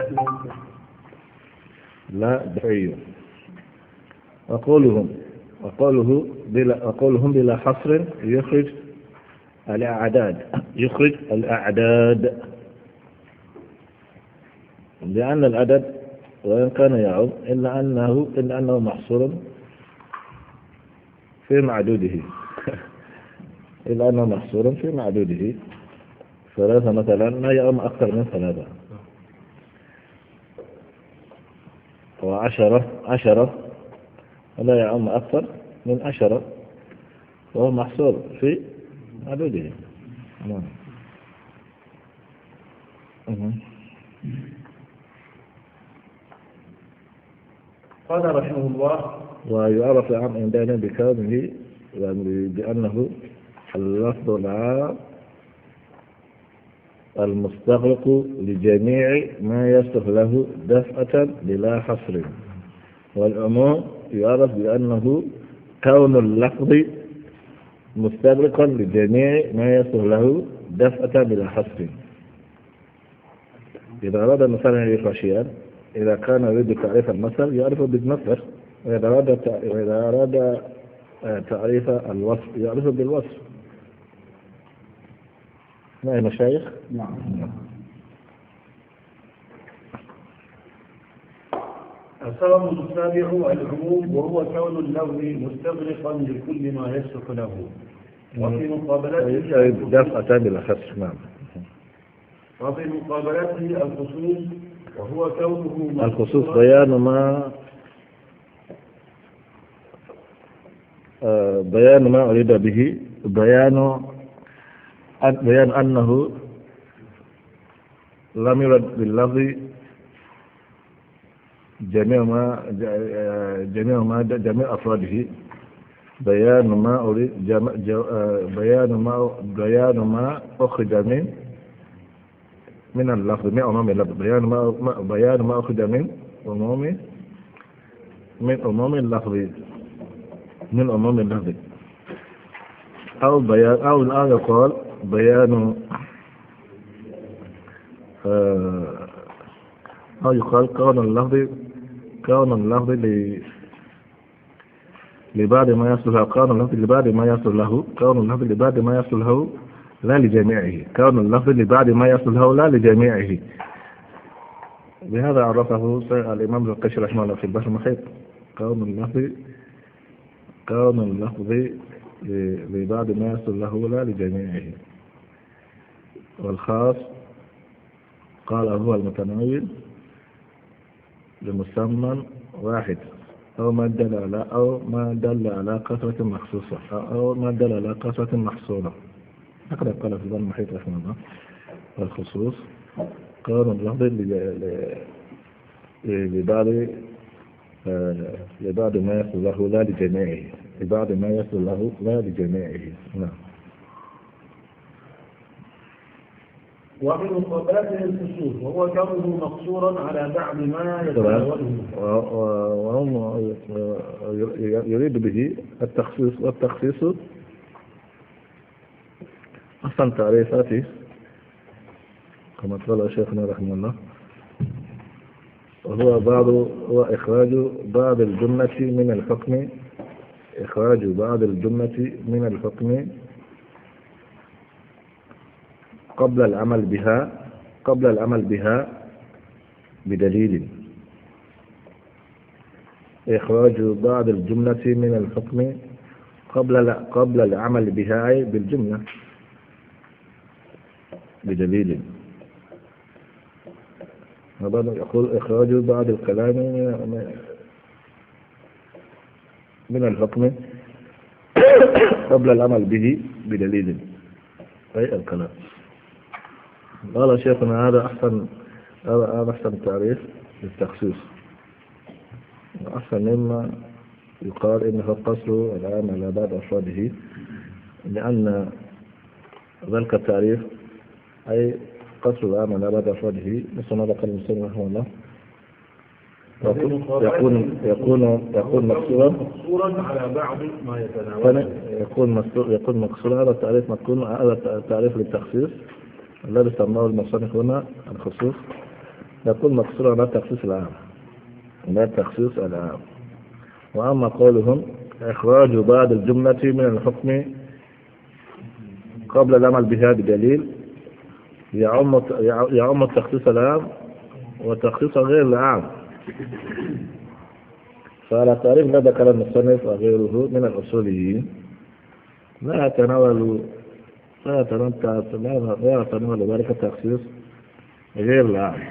لا دفعي. أقولهم أقوله بلا أقولهم بلا حصر يخرج الأعداد، يخرج الأعداد، لأن العدد وإن كان يعم إلا أنه إلا أنه محصور في معدوده إلا أنه محصور في معدوده. ثلاثة مثلا لا يعم أكثر من ثلاثة، وعشرة عشرة لا يعم أكثر من عشرة، وهو محصور في معدوده. نعم. قال رحمه الله: ويعرف العام عندنا بكونه يعني بأنه اللفظ العام المستغرق لجميع ما يصلح له دفعة بلا حصر، والعموم يعرف بأنه كون اللفظ مستغرقا لجميع ما يصلح له دفعة بلا حصر. إذا أراد مثلا يعرف شيئا، إذا كان يريد تعريف المثل يعرفه بالمثل، وإذا أراد وإذا أراد تعريف الوصف يعرفه بالوصف. ما يا مشايخ؟ نعم. السبب السابع العموم، وهو كون اللفظ مستغرقا لكل ما يصلح له، وفي مقابلته دفعة بلا حصر. نعم. وفي مقابلته الخصوص، وهو كونه الخصوص بيان ما آه بيان ما أريد به، بيان بيان أنه لم يرد باللفظ جميع ما جميع ما جميع أفراده، بيان ما أريد بيان ما بيان ما أخرج من من اللفظ من عموم اللفظ، بيان ما بيان ما أخذ من عموم من عموم اللفظ من عموم اللفظ، أو بيان أو الآن يقال بيان أو يقال كون اللفظ كون اللفظ لبعد ما يصل له، كون اللفظ لبعد ما يصل له كون اللفظ لبعد ما يصل له لا لجميعه، كون اللفظ لبعد ما يصل له لا لجميعه. بهذا عرفه الإمام القشيري رحمه الله في البحر المحيط، كون اللفظ كون اللفظ لبعد ما يصل له لا لجميعه. والخاص قال هو المتنوع لمسمى واحد، أو ما دل على أو ما دل على كثرة مخصوصة، أو ما دل على كثرة محصورة. هكذا قال في البحر المحيط رحمه الله. والخصوص كون اللفظ لبعض لبعض ما يصل له لا لجميعه، لبعض ما يصل له لا لجميعه. نعم. وفي مقابلته الخصوص، وهو كونه مقصورا على بعض ما يتناوله، وهم يريد به التخصيص، والتخصيص أصلا تعريفاته كما قال شيخنا رحمه الله، وهو بعض هو إخراج بعض الجملة من الحكم إخراج بعض الجملة من الحكم قبل العمل بها قبل العمل بها بدليل، إخراج بعض الجملة من الحكم قبل قبل العمل بها بالجملة بدليل. هذا يقول إخراج بعض الكلام من الحكم قبل العمل به بدليل، أي الكلام. قال شيخنا هذا أحسن هذا أحسن تعريف للتخصيص، أحسن مما يقال إنه قصر العام على بعض أفراده، لأن ذلك التعريف أي قصر العام على بعض أفراده مثل ما ذكر المسلم رحمه الله يكون يكون يكون يكون مكسورا مقصورا على بعض ما يتناوله. يكون مكسور يكون مكسورا. هذا التعريف مكون هذا التعريف للتخصيص الذي سماه المصنف هنا الخصوص. يكون مكسورا على التخصيص العام، لا التخصيص العام. وأما قولهم إخراج بعض الجملة من الحكم قبل العمل بها بدليل يعم يعم التخصيص العام وتخصيص غير العام. فعلى التعريف الذي ذكر المصنف وغيره من الأصوليين لا يتناول لا يتناول لا يتناول ذلك التخصيص غير العام،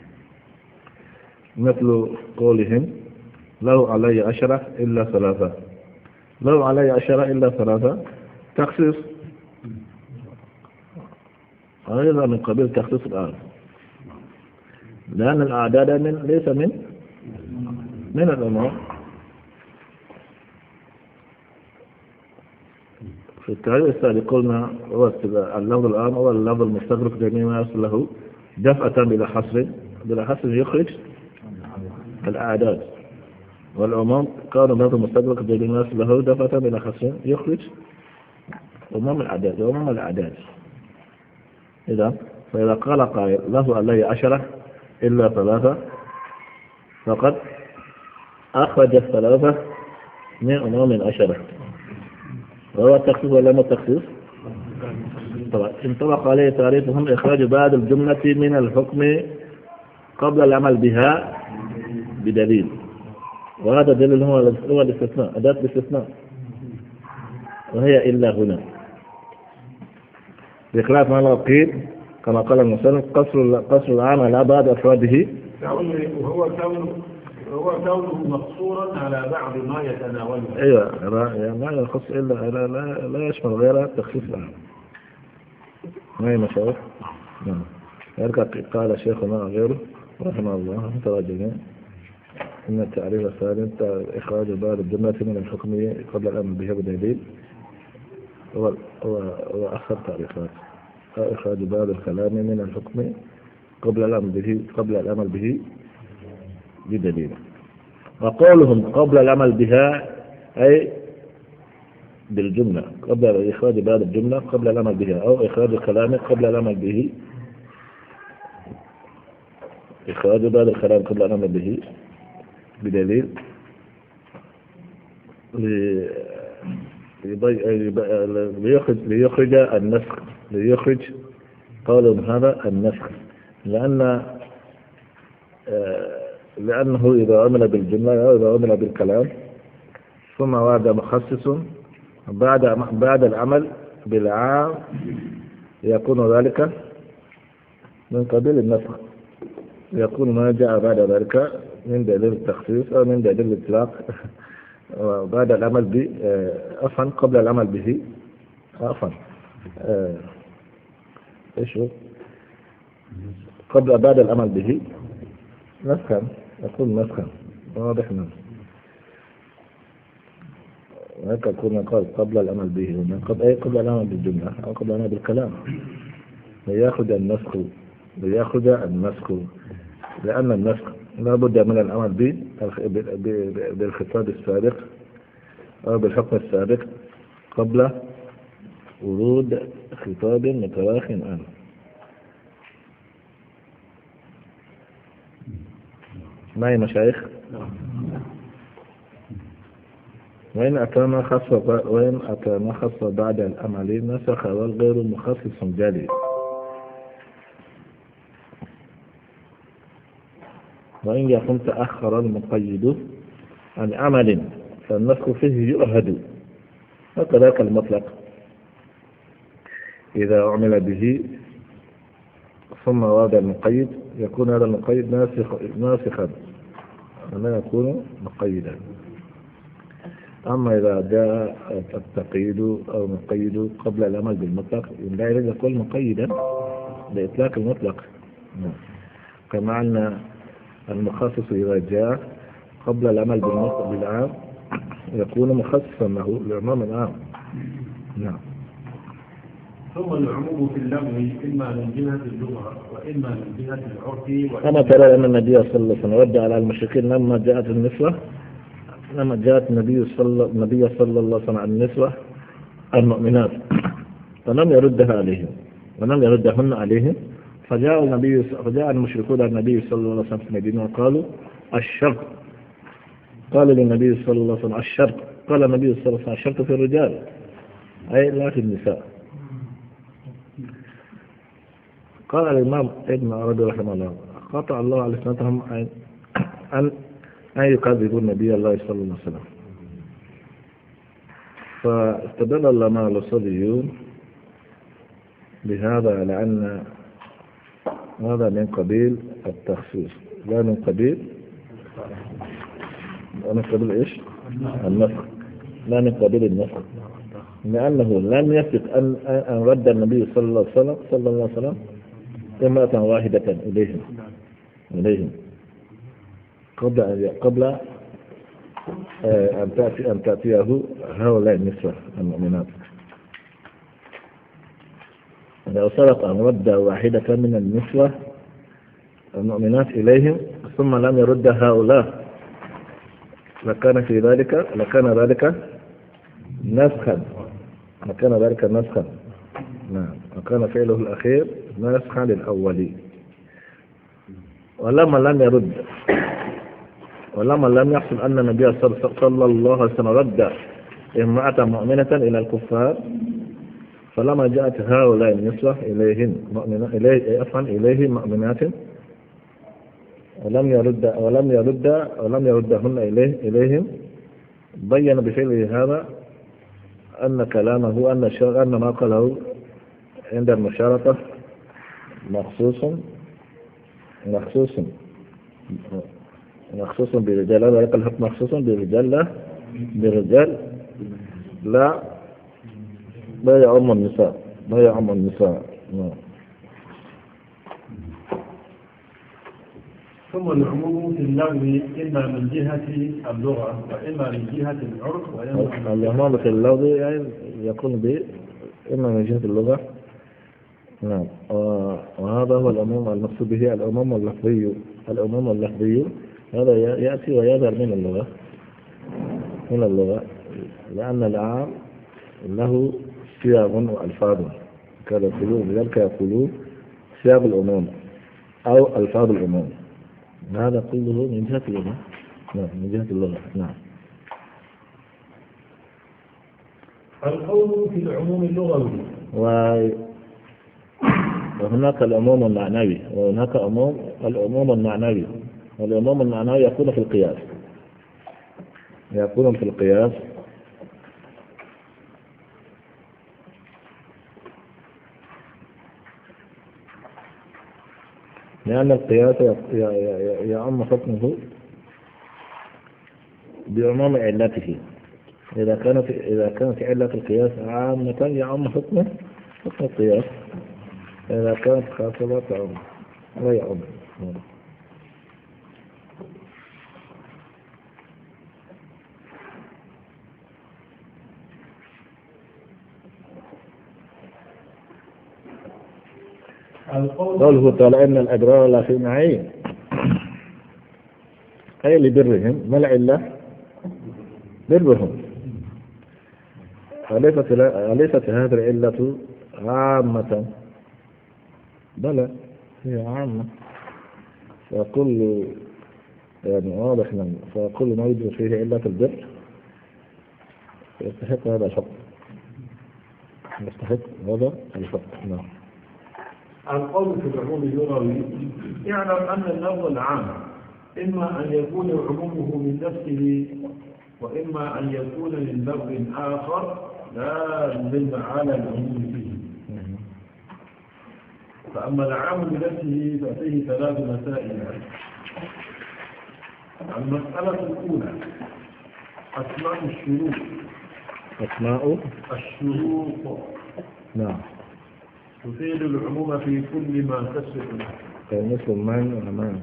مثل قولهم له علي عشرة إلا ثلاثة. له علي عشرة إلا ثلاثة تخصيص، هذا من قبيل تخصيص الآن، لأن الأعداد من ليس من من الأمور. في التعريف السابق قلنا هو اللفظ الآن هو اللفظ المستغرق جميع ما يصل له دفعة بلا حصر بلا حصر يخرج الأعداد، والعموم كان اللفظ المستغرق جميع ما يصل له دفعة بلا حصر يخرج عموم الأعداد عموم الأعداد. إذا فإذا قال قائل له علي عشرة إلا ثلاثة فقد أخرج الثلاثة من عموم العشرة، وهو التخصيص ولا ما التخصيص؟ طبعا انطبق عليه تعريفهم إخراج بعض الجملة من الحكم قبل العمل بها بدليل، وهذا دليل هو هو الاستثناء، أداة الاستثناء، وهي إلا هنا بخلاف ما لو قيل كما قال المصنف قصر قصر العام على بعض أفراده، وهو كونه هو كونه مقصورا على بعض ما يتناوله. ايوه يعني ما يخص الا لا لا, لا يشمل غير تخصيص العام. ما هي مشايخ؟ نعم. يرجع قال شيخنا غيره رحمه الله متراجعين ان التعريف الثاني اخراج بعض الجملة من الحكم قبل الامر بها بدليل هو هو هو اخر تعريفات، اخراج بعض الكلام من الحكم قبل الامر به قبل الامر به بدليل. وقولهم قبل العمل بها أي بالجملة قبل إخراج بعض الجملة قبل العمل بها، أو إخراج الكلام قبل العمل به إخراج بعض الكلام قبل العمل به بدليل ليخرج ليخرج النسخ ليخرج قولهم هذا النسخ، لأن لأنه إذا عمل بالجملة أو إذا عمل بالكلام ثم ورد مخصص بعد بعد العمل بالعام يكون ذلك من قبيل النسخ، يكون ما جاء بعد ذلك من دليل التخصيص أو من دليل الإطلاق بعد العمل به عفوا قبل العمل به عفوا إيش هو قبل بعد العمل به نسخا يكون نسخا واضح منه، وهيك يكون قال قبل العمل به هنا قبل أي قبل العمل بالجملة أو قبل العمل بالكلام ليأخذ النسخ ليأخذ النسخ لأن النسخ لا بد من العمل به بالخطاب السابق أو بالحكم السابق قبل ورود خطاب متراخٍ عنه. معي مشايخ؟ وإن أتى ما خص وإن أتى ما خص بعد الأمل نسخ والغير مخصص جلي. وإن يكن تأخر المقيد عن عمل فالنسخ فيه يؤهد، وكذلك المطلق إذا عمل به ثم ورد المقيد يكون هذا المقيد ناسخ ناسخا ولا يكون مقيدا. أما إذا جاء التقييد أو مقيد قبل العمل بالمطلق لا يجوز يكون مقيدا لإطلاق المطلق، كما أن المخصص إذا جاء قبل العمل بالمطلق بالعام يكون مخصصا له لعموم العام. نعم. ثم العموم في اللغو إما من جهة اللغة وإما من جهة العرف. أما ترى أن النبي صلى الله عليه وسلم رد على المشركين لما جاءت النسوة لما جاءت النبي صلى النبي صلى الله عليه وسلم عن النسوة المؤمنات فلم يردها عليهم ولم يردهن عليهم، فجاء النبي فجاء المشركون النبي صلى الله عليه وسلم في المدينة وقالوا الشرط، قال للنبي صلى الله عليه وسلم الشرط، قال النبي صلى الله عليه وسلم الشرط في الرجال أي لا في النساء. قال الإمام ابن عربي رحمه الله قطع الله على سنتهم أن أن أن يكذبوا النبي الله صلى الله عليه وسلم. فاستدل العلماء الأصوليون بهذا على أن هذا من قبيل التخصيص لا من قبيل من قبيل إيش؟ النسخ، لا من قبيل النسخ، لأنه لم يثبت أن أن رد النبي صلى الله عليه وسلم صلى الله عليه وسلم امرأة واحدة إليهم إليهم قبل أن قبل أن تأتي أن تأتيه هؤلاء النسوة المؤمنات. لو سبق أن رد واحدة من النسوة المؤمنات إليهم ثم لم يرد هؤلاء لكان في ذلك لكان ذلك نسخا لكان ذلك نسخا نعم، وكان فعله الأخير نسخا للأولي. ولما لم يرد ولما لم يحصل أن النبي صلى الله عليه وسلم رد امرأة مؤمنة إلى الكفار، فلما جاءت هؤلاء النسوة إليهن مؤمنات إليه أفعل إليه مؤمنات ولم يرد ولم يرد ولم يردهن إليه إليهم، بين بفعله هذا أن كلامه أن أن ما قاله عند المشارطة مخصوص مخصوص مخصوص بالرجال، هذا يقول الحكم مخصوص بالرجال لا بالرجال لا لا يعم النساء لا يعم النساء. ثم العموم في اللغو إما من جهة اللغة وإما من جهة العرف وإما العموم في اللغو يعني يكون ب إما من جهة اللغة نعم، وهذا هو العموم المقصود به العموم اللفظي. العموم اللفظي هذا يأتي ويظهر من اللغة من اللغة لأن العام له صيغ وألفاظ كذا يقولون، لذلك يقولون صيغ العموم أو ألفاظ العموم، هذا كله من جهة اللغة نعم من جهة اللغة نعم. القول في العموم اللغوي وهناك العموم المعنوي وهناك عموم العموم المعنوي. والعموم المعنوي يكون في القياس يكون في القياس لأن القياس يعم حكمه بعموم علته. إذا كانت إذا كانت علة القياس عامة يعم حكمه حكم القياس، إذا كانت خاصة لا تعم لا يعم. قوله تعالى إن الأبرار لا في نعيم أي لبرهم، ما العلة؟ برهم. أليست أليست هذه العلة عامة؟ بلى هي عامة، فكل يعني واضح من فكل ما يوجد فيه علة البر يستحق هذا الحكم يستحق هذا الحكم نعم. القول في العموم اللغوي يعلم أن اللفظ العام إما أن يكون عمومه من نفسه وإما أن يكون من لفظ آخر لا يدل على العموم فيه. فأما العام بنفسه ففيه ثلاث مسائل. المسألة الأولى أسماء الشروط أسماء الشروط نعم تفيد العموم في كل ما تسبق له كمثل من ومن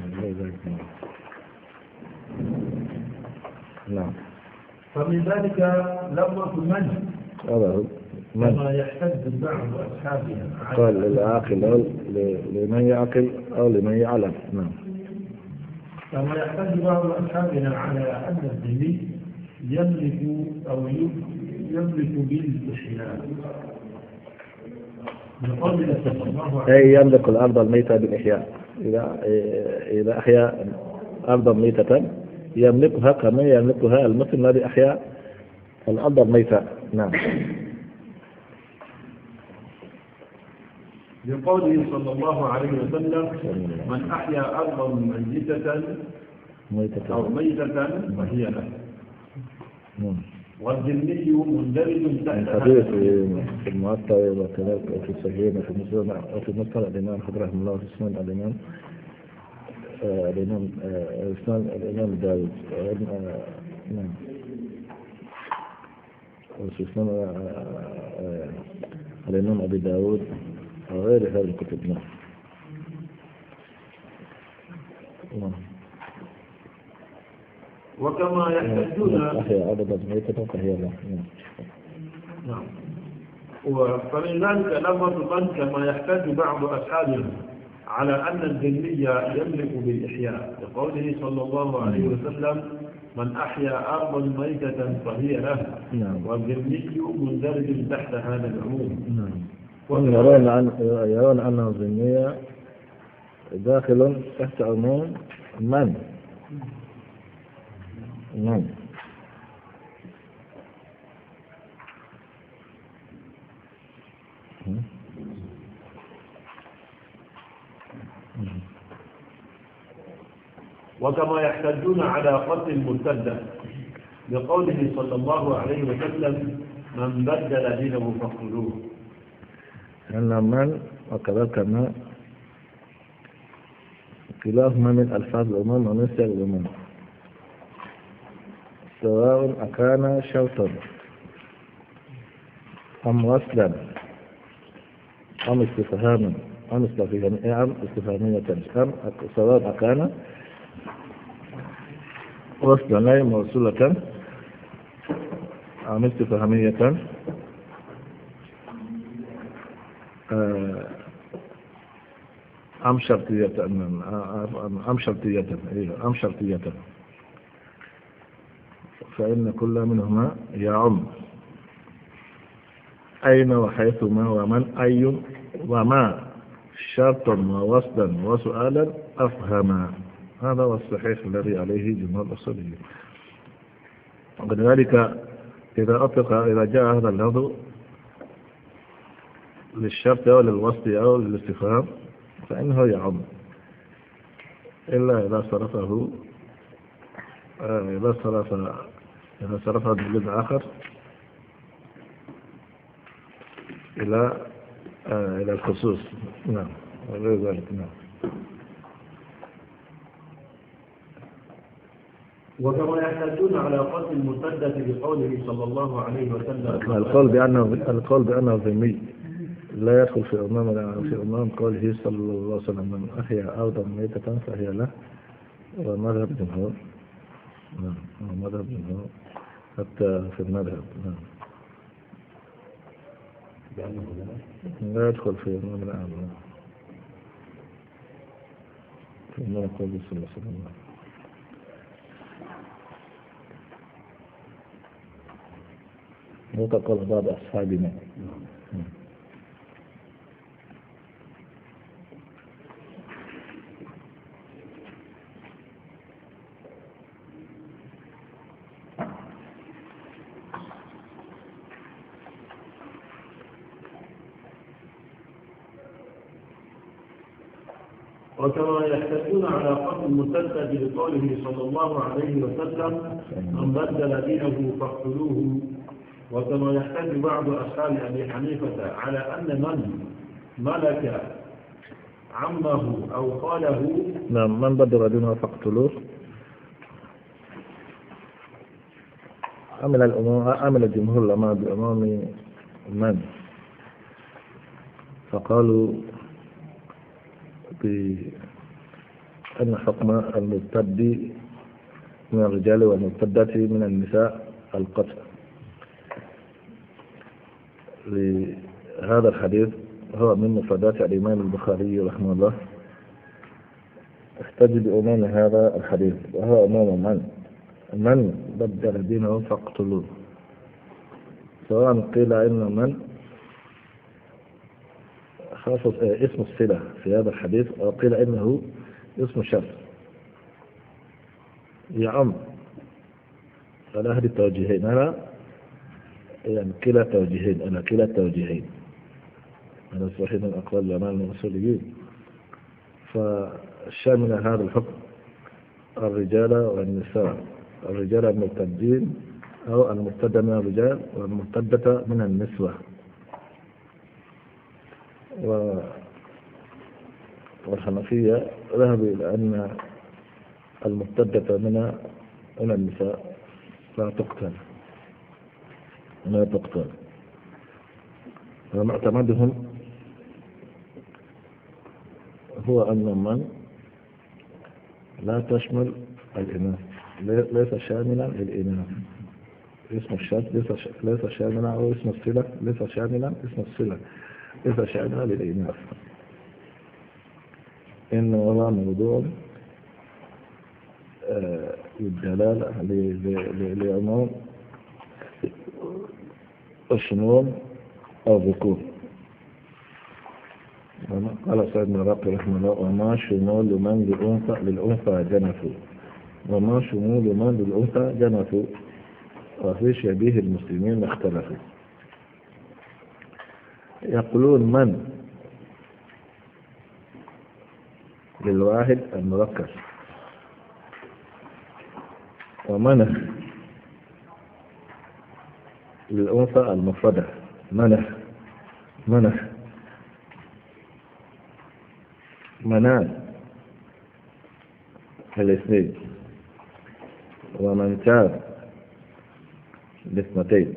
نعم. فمن ذلك لفظة من هذا كما يحتج بعض أصحابنا قال للعاقل أو لمن يعقل أو لمن يعلم. نعم. كما يحتج بعض أصحابنا على أن الذمي يملك أو يملك بالإحياء أي يملك الأرض الميتة بالإحياء. إذا إذا أحيا أرضا ميتة يملكها كما يملكها المسلم الذي أحيا الأرض الميتة. نعم. لقوله صلى الله عليه وسلم من أحيا أرضا ميتة ميتة أو ميتة فهي له. والذمي مندرج تحت الحديث في الموطأ وكذلك في الصحيحين وفي مسلم وفي مسلم الإمام حضره الله وفي سنن الإمام الإمام سنن الإمام داود. نعم. وفي سنن الإمام أبي داود وغير هذه الكتب. نعم. وكما يحتجون أحيا عددا ميتة فهي له. نعم. وفمن ذلك لفظ كما يحتج بعض أصحابنا على أن الذمي يملك بالإحياء لقوله صلى الله عليه وسلم من أحيا أرضا ميتة فهي له. نعم. والذمي مندرج تحت هذا العموم. نعم. يرون أن يرون أن الذمي داخل تحت عموم من. نعم. وكما يحتجون على قتل المرتد بقوله صلى الله عليه وسلم من بدل دينه فاقتلوه. أن من وكذلك ما كلاهما من ألفاظ الأمم ومن سياق الأمم سواء أكان شرطا أم وصلا أم استفهاما أم استفهامية أم سواء أكان وصلا أي موصولة أم استفهامية أم شرطية أم شرطية أم شرطية فإن كل منهما يعم أين وحيثما ومن أي وما شرطا ووصلا وسؤالا أفهما. هذا هو الصحيح الذي عليه جمهور الأصوليين. ولذلك إذا أطلق إذا جاء هذا اللفظ للشرط أو للوصف أو للاستفهام فإنه يعم إلا إذا صرفه إذا صرف إذا صرفه بجزء آخر إلى إلى الخصوص. نعم. وغير ذلك. نعم. وكما يحتجون على قتل المرتدة بقوله صلى الله عليه وسلم القول بأنه القول بأنه ذمي لا يدخل في أمام في أمام قوله صلى الله عليه وسلم من أحيا أرضا ميتة فهي له ومذهب الجمهور. نعم. ومذهب الجمهور حتى في المذهب. نعم. لا يدخل في أمام الأعلى في أمام قوله صلى الله عليه وسلم. وتقول بعض أصحابنا. وكما يحتجون على قتل المرتد بقوله صلى الله عليه وسلم من بدل دينه فاقتلوه. وكما يحتج بعض أصحاب أبي حنيفة على أن من ملك عمه أو خاله. نعم. من بدل دينه فاقتلوه عمل الأمور عمل الجمهور الأمام بأمام من فقالوا بأن حكم المرتد من الرجال والمرتدة من النساء القتل لهذا الحديث هو من مفردات الإمام البخاري رحمه الله، احتج بأمام هذا الحديث، وهو أمام من من بدل دينه فاقتلوه، سواء قيل إن من خاص اسم الصلة في هذا الحديث، أو قيل إنه اسم الشرط يعم على أحد التوجيهين، على يعني كلا التوجيهين، على كلا التوجيهين، على صحيح من أقوال العلماء المصوليين. فشامل هذا الحكم الرجال والنساء، الرجال المرتدين أو المرتدة من الرجال والمرتدة من النسوة. والحنفية ذهبوا إلى أن المرتدة من من النساء لا تقتل لا تقتل ومعتمدهم هو أن من لا تشمل الإناث، ليس شاملا للإناث، اسم الشرط ليس شاملا، أو اسم الصلة ليس شاملا، اسم الصلة ليس شاملا للإناث، إنه هو موضوع الدلالة لعموم الشمول أو الذكور. قال سيد بن رقي رحمه الله: وما شمول من للأنثى للأنثى جنفوا، وما شمول من للأنثى جنفوا، وفي شبيه المسلمين اختلفوا. يقولون من للواحد المركز، ومن للأنثى المفردة، منه منه منان الاثنين، ومن تاب الاثنتين،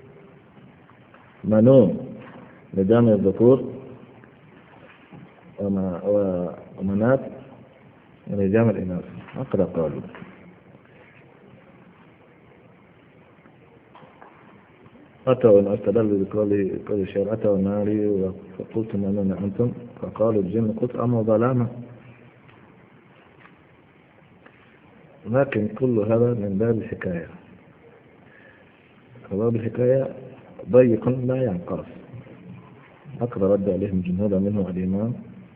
منون لجمع الذكور، ومنات لجمع الإناث. أقرأ قالوا: أتوا أن أستدل بقول قول الشعر: أتوا ناري وقلت من أنتم، فقالوا الجن، قلت أما ظلامة. لكن كل هذا من باب الحكاية، باب الحكاية ضيق لا ينقاس. أقرأ رد عليهم جمهورا منه الإمام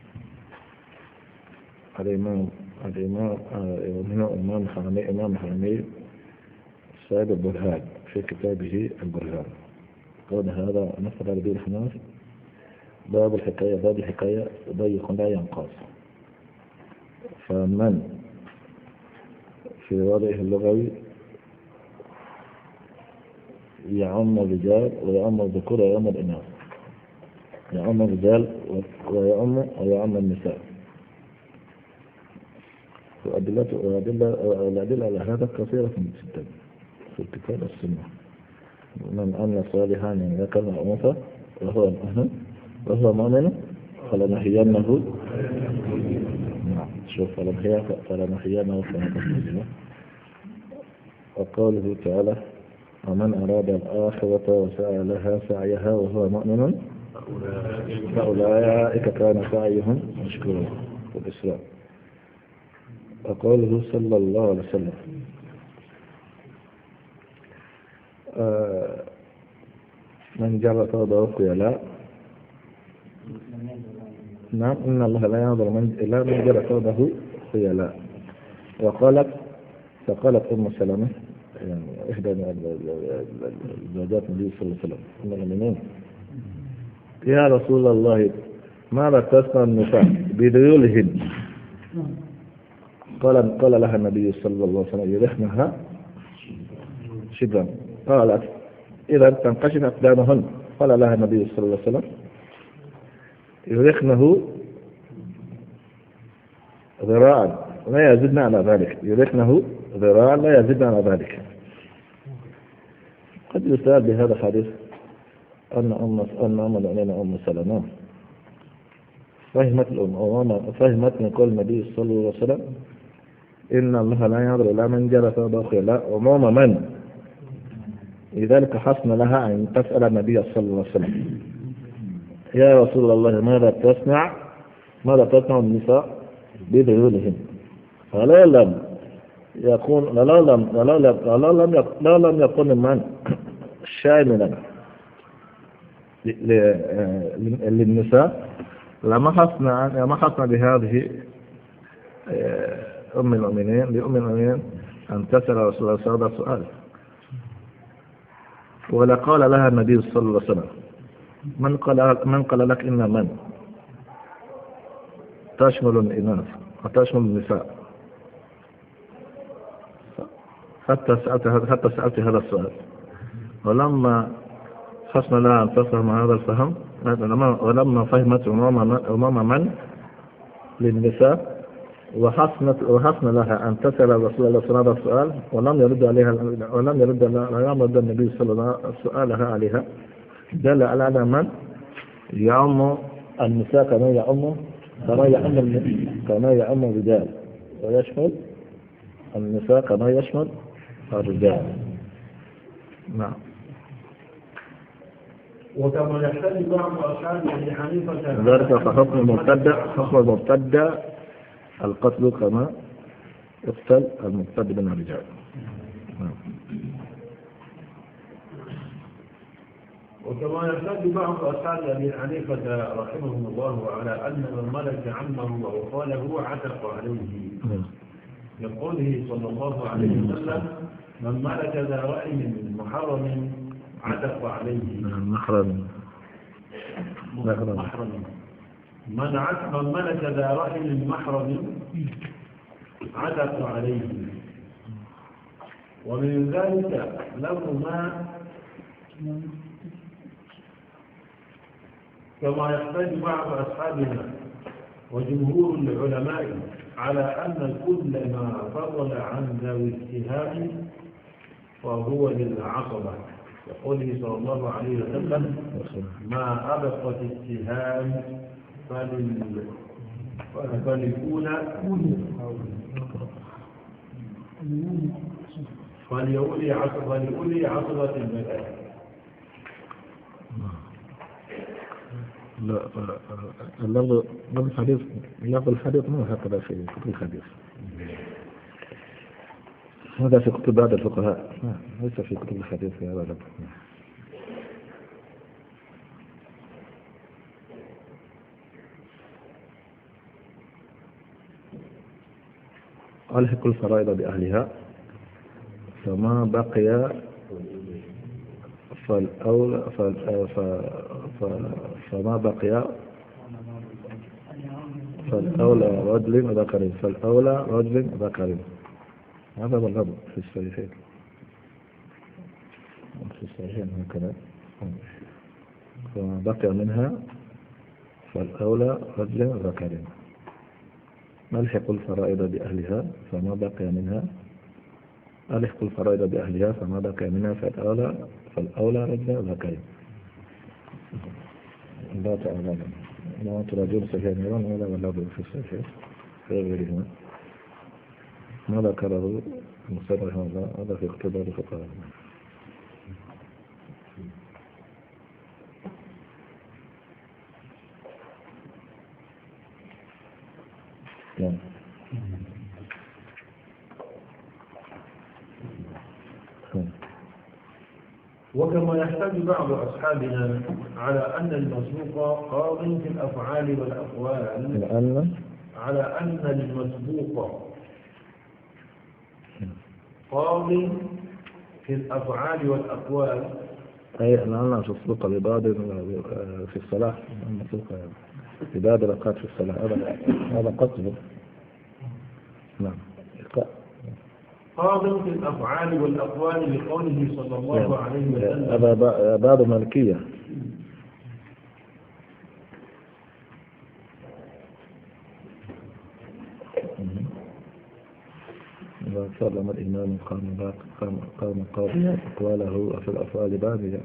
الإمام الإمام منه إمام الحرمين إمام الحرمين السيد البرهان في كتابه البرهان. قال هذا مثل به الحناف: باب الحكاية باب الحكاية ضيق لا ينقاس. فمن في وضعه اللغوي يعم الرجال ويعم الذكور ويعم الإناث، يعم الرجال ويعم ويعم النساء. والأدلة على هذا كثيرة جدا في الكتاب والسنة. من أن صالحا من ذكر وأنثى وهو مؤمن وهو مؤمن فلنحيينه شوف فلنحيينه حياة. وقوله تعالى: ومن أراد الآخرة وسعى لها سعيها وهو مؤمن فأولئك كان سعيهم مشكورا في الإسلام. وقوله صلى الله عليه وسلم: آه من جر ثوبه خيلاء، نعم إن الله لا ينظر من إلا من جر ثوبه خيلاء. وقالت فقالت أم سلمة يعني إحدى زوجات النبي صلى الله عليه وسلم من المؤمنين: يا رسول الله ماذا تصنع النساء بذيولهن؟ قال قال لها النبي صلى الله عليه وسلم: يرحمها شبرا. قالت: إذا تنقشف أقدامهن. قال لها النبي صلى الله عليه وسلم: يرخنه ذراعا لا يزدن على ذلك، يرخنه ذراعا لا يزدن على ذلك. قد يستدل بهذا الحديث أن أم أن أم المؤمنين أم سلمة فهمت الأم فهمت من قول النبي صلى الله عليه وسلم: إن الله لا ينظر إلى من جرى ثوبه خيلاء، ومام من لذلك حسن لها أن تسأل النبي صلى الله عليه وسلم: يا رسول الله، ماذا تصنع ماذا تصنع النساء بذيولهن؟ فلو لم يكون لو لم لو لم لو لم يكن لو لم يكن من شاملا للنساء لما حسن لما حسن بهذه أم المؤمنين لأم المؤمنين أن تسأل رسول الله صلى الله عليه وسلم. ولقال لها النبي صلى الله عليه وسلم: من قال من قال لك إن من تشمل الإناث وتشمل النساء؟ حتى سألت هذا حتى سألت هذا السؤال. ولما حسن لها أن تفهم هذا الفهم، ولما فهمت أمام من للنساء، وحسنت وحسن لها أن تسأل رسول الله صلى الله عليه وسلم هذا السؤال، ولم يرد عليها ولم يرد ولم يرد النبي صلى الله عليه وسلم سؤالها عليها، دل على أن من يعم النساء كما يعم كما يعم كما يعم الرجال، ويشمل النساء كما يشمل الرجال. نعم. وكما يحتاج بعض أصحاب أبي حنيفة ذلك فحكم المبتدع حكم المبتدع القتل كما يقتل المبتدع من الرجال. نعم. وكما يحتاج بعض أصحاب أبي حنيفة رحمهم الله على أن من ملك عمه أو خاله عتق عليه، لقوله صلى الله عليه وسلم: من ملك ذا رحم محرم عتق عليه. محرم محرم من عتق من ملك ذا رحم محرم عتق عليه. ومن ذلك له ما كما يحتاج بعض أصحابنا وجمهور العلماء على أن كل ما فضل عن ذوي الاتهام فهو للعصبة، يقوله صلى الله عليه وسلم: ما أبقت الاتهام فليكون فليولي عصبة المكان. لا، اللفظ الحديث لفظ الحديث ما هكذا في كتب الحديث، هذا في كتب بعض الفقهاء، ليس في كتب الحديث في هذا اللفظ. ألحق الفرائض بأهلها، فما بقي فالأولى فما بقي فالأولى رجل ذكر فالأولى رجل ذكر. هذا هو اللفظ في الصحيحين في الصحيحين هكذا. فما بقي منها فالأولى رجل ذكر. نلحق الفرائض بأهلها فما بقي منها ألحق الفرائض بأهلها فما بقي منها فالأولى فالأولى رجل ذكر. لا تعلم لا تراجعون صحيح نيران ولا ولا في الصحيح في غيرهما ما ذكره المصنف رحمه الله. هذا في اختبار الفقهاء. نعم. وكما يحتاج بعض أصحابنا على أن المسبوق قاض في الأفعال والأقوال لأن على أن المسبوق قاض في الأفعال والأقوال، أي لأن المسبوق لبعض في الصلاة، المسبوق لبعض الأوقات في الصلاة، هذا هذا قصده. نعم. قاض في الأفعال والأقوال لقوله صلى الله عليه وسلم. هذا باب مالكية. إذا سلم الإمام قام قام قام قاضيا أقواله في الأفعال بانية.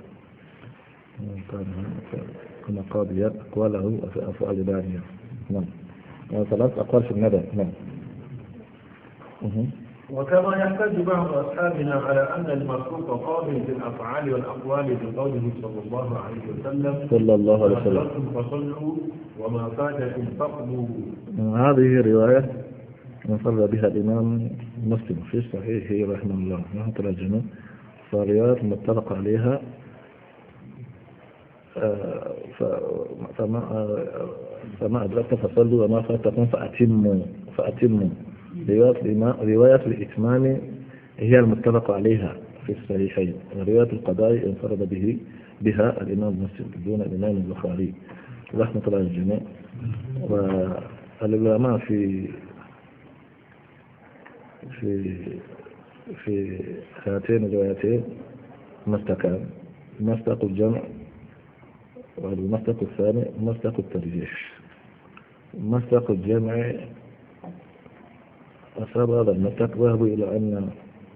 كان قاضيا أقواله في الأفعال بانية. نعم. ثلاث أقوال في الندى. نعم. وكما يحتج بعض أصحابنا على أن المسبوق قابل في الأفعال والأقوال بقوله صلى الله عليه وسلم صلى الله عليه وسلم فأدركتم فصلوا وما فاتكم فاقضوا. هذه رواية انفرد بها الإمام مسلم في صحيحه رحمه الله نحن ترجمه، فروايات متفق عليها فما فما أدركت فصلوا وما فاتكم فأتموا فأتموا. رواية الإتمام هي المتفق عليها في الصحيحين، ورواية القضاء انفرد به بها الإمام مسلم دون الإمام البخاري رحمة الله الجميع. والعلماء في في في هاتين الروايتين مسلكان، مسلك الجمع والمسلك الثاني مسلك الترجيح. مسلك الجمع أصاب هذا المسلك وهو إلى أن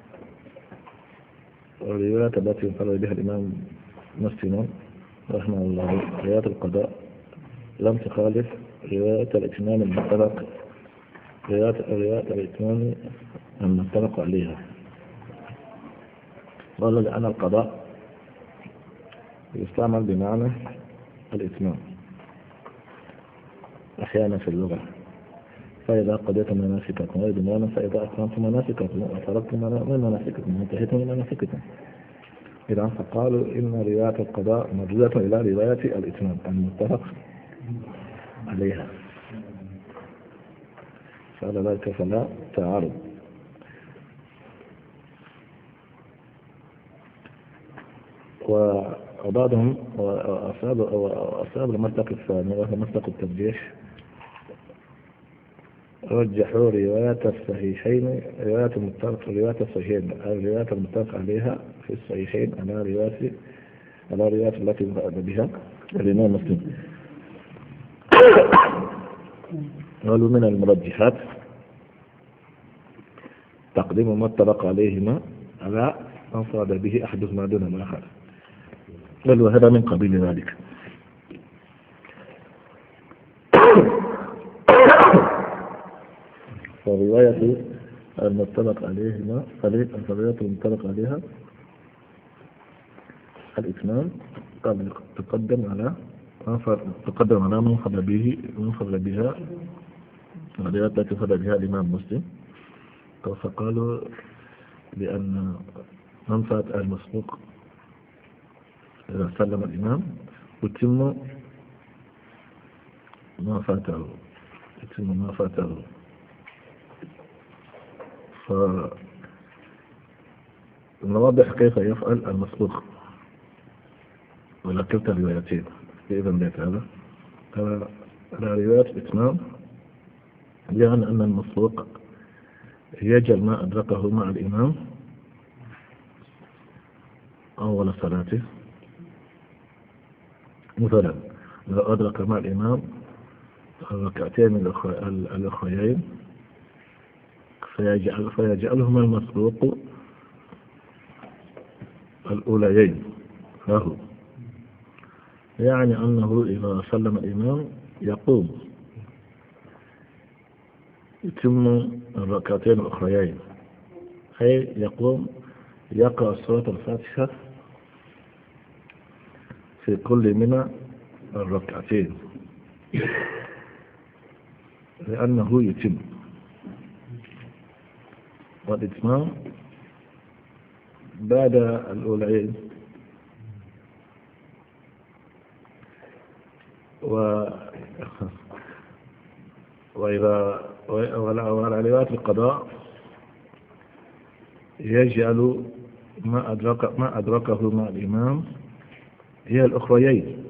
الروايات التي انفرد بها الإمام مسلم رحمه الله روايات القضاء لم تخالف رواية الإتمام المتفق رواية الإتمام المتفق عليها. قال لأن القضاء يستعمل بمعنى الإتمام أحيانا في اللغة، فإذا قضيتم مناسككم غير بمعنى فإذا أتممتم مناسككم وتركتم من مناسككم وانتهيتم من مناسككم. إذا فقالوا إن رواية القضاء موجودة إلى رواية الإتمام المتفق عليها، فعلى ذلك فلا تعارض. وبعضهم وأصحاب وأصحاب المسلك الثاني وهو مسلك الترجيح رجحوا رواية الصحيحين رواية المتفق رواية الصحيحين الرواية المتفق عليها في الصحيحين على رواية على رواية التي انفرد بها الإمام مسلم. قالوا من المرجحات تقديم ما اتفق عليهما على انفرد به أحدهما دون الآخر، بل وهذا من قبيل ذلك. فرواية المتفق عليهما الرواية المتفق عليها الإتمام قد تقدم على تقدم على من انفرد به من انفرد بها الرواية التي انفرد بها الإمام مسلم. فقالوا بأن من فات المسبوق إذا سلم الإمام يتم ما فاته يتم ما فاته فنوضح كيف يفعل المسبوق ولا كلتا الروايتين بإذن الله تعالى. على رواية الإتمام يعني أن المسبوق يجعل ما أدركه مع الإمام أول صلاته. مثلا إذا أدرك مع الإمام الركعتين الأخريين فيجعل فيجعلهما المسبوق الأوليين له، يعني أنه إذا سلم الإمام يقوم يتم الركعتين الأخريين، أي يقوم يقرأ سورة الفاتحة في كل من الركعتين لأنه يتم. والإتمام بعد الأولين و وإذا وعلى رواية القضاء يجعل ما أدرك ما أدركه مع الإمام هي الأخريين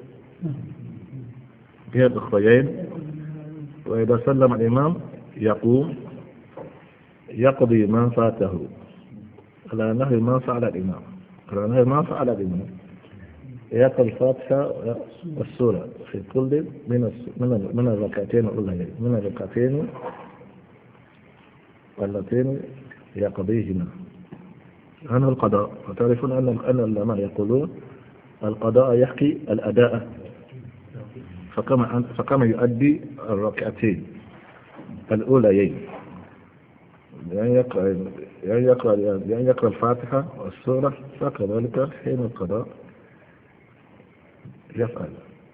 هي الأخريين وإذا سلم الإمام يقوم يقضي ما فاته على نهي ما فعل الإمام على نهي ما فعل الإمام يقرأ الفاتحة والسورة في كل من من من الركعتين الأولين من الركعتين اللتين يقضيهما. عنه القضاء، وتعرفون أن أن العلماء يقولون القضاء يحكي الأداء، فكما فكما يؤدي الركعتين الأوليين يعني يقرأ يعني يقرأ يعني يقرأ الفاتحة والسورة فكذلك حين القضاء يفعل.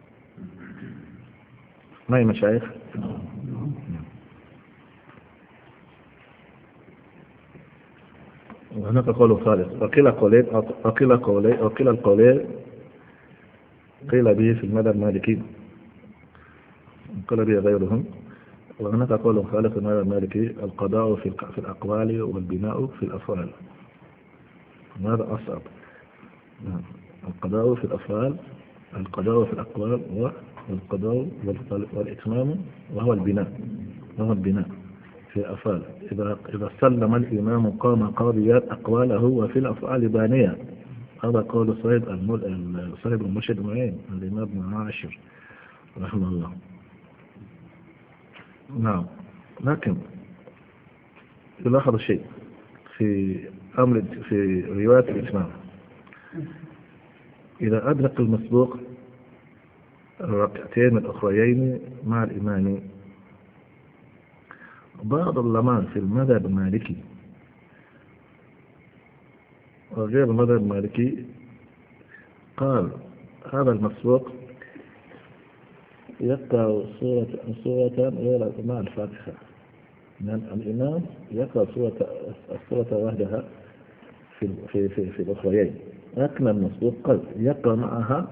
ما هي مشايخ؟ وهناك قول ثالث وكلا قولين وكلا قولين وكلا القولين قيل به في المذهب المالكي قيل به غيرهم. وهناك قول ثالث في المذهب المالكي القضاء في في الأقوال والبناء في الأفعال. هذا أصعب. القضاء في الأفعال القضاء في الأقوال والقضاء والإتمام وهو البناء وهو البناء في الأفعال. إذا إذا سلم الإمام قام قاضيات أقواله وفي الأفعال بانية. هذا قول صيد صيد المرشد معين الإمام ابن عاشر رحمه الله. نعم. لكن يلاحظ شيء في أمر في رواية الإتمام. إذا أدرك المسبوق الركعتين الأخريين مع الإمام، بعض العلماء في المذهب المالكي وغير المذهب المالكي قال هذا المسبوق يقرأ سورة سورة غير مع الفاتحة. يعني الإمام يقرأ سورة السورة وحدها في في في, في الأخريين، لكن المسبوق قال يقرأ معها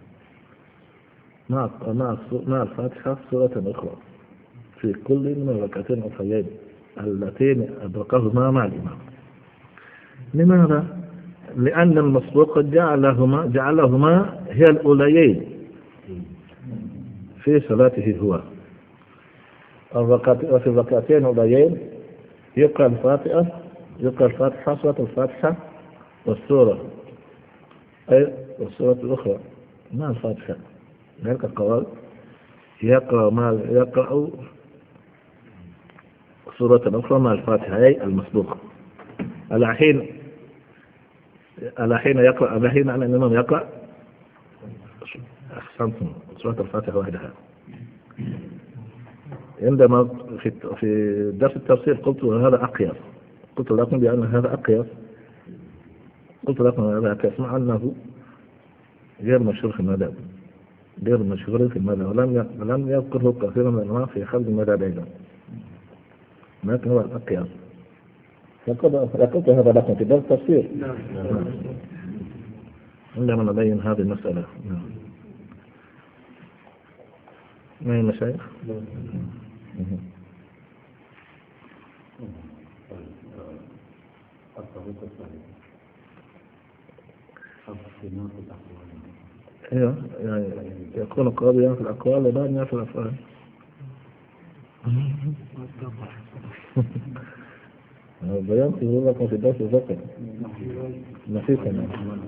مع مع مع الفاتحة سورة أخرى في كل من الركعتين الأخريين اللتين أدركهما مع الإمام. لماذا؟ لأن المسبوق جعلهما جعلهما هي الأوليين في صلاته هو. وفي الركعتين الأوليين يقرأ الفاتحة يقرأ الفاتحة سورة الفاتحة والسورة أي والسورة الأخرى مع الفاتحة. ذلك قال يقرأ ما يقرأ سورة أخرى مع الفاتحة أي المسبوق. على حين على حين يقرأ على حين أن الإمام يقرأ أحسنتم سورة الفاتحة وحدها. عندما في في درس التفسير قلت هذا أقيس قلت لكم بأن هذا أقيس قلت لكم هذا أقيس مع أنه غير مشهور في المذهب غير مشهور في المذهب ولم ولم يذكره كثيرا من العلماء في خلق المذهب أيضا، لكن هو الأقيس. فقلت هذا لكم في درس التفسير عندما نبين هذه المسألة. ما هي المشايخ؟ ايوه يعني يكون قاضيا في الأقوال وبانيا في الأفعال. بيان في لكم في درس الذكر نفيسا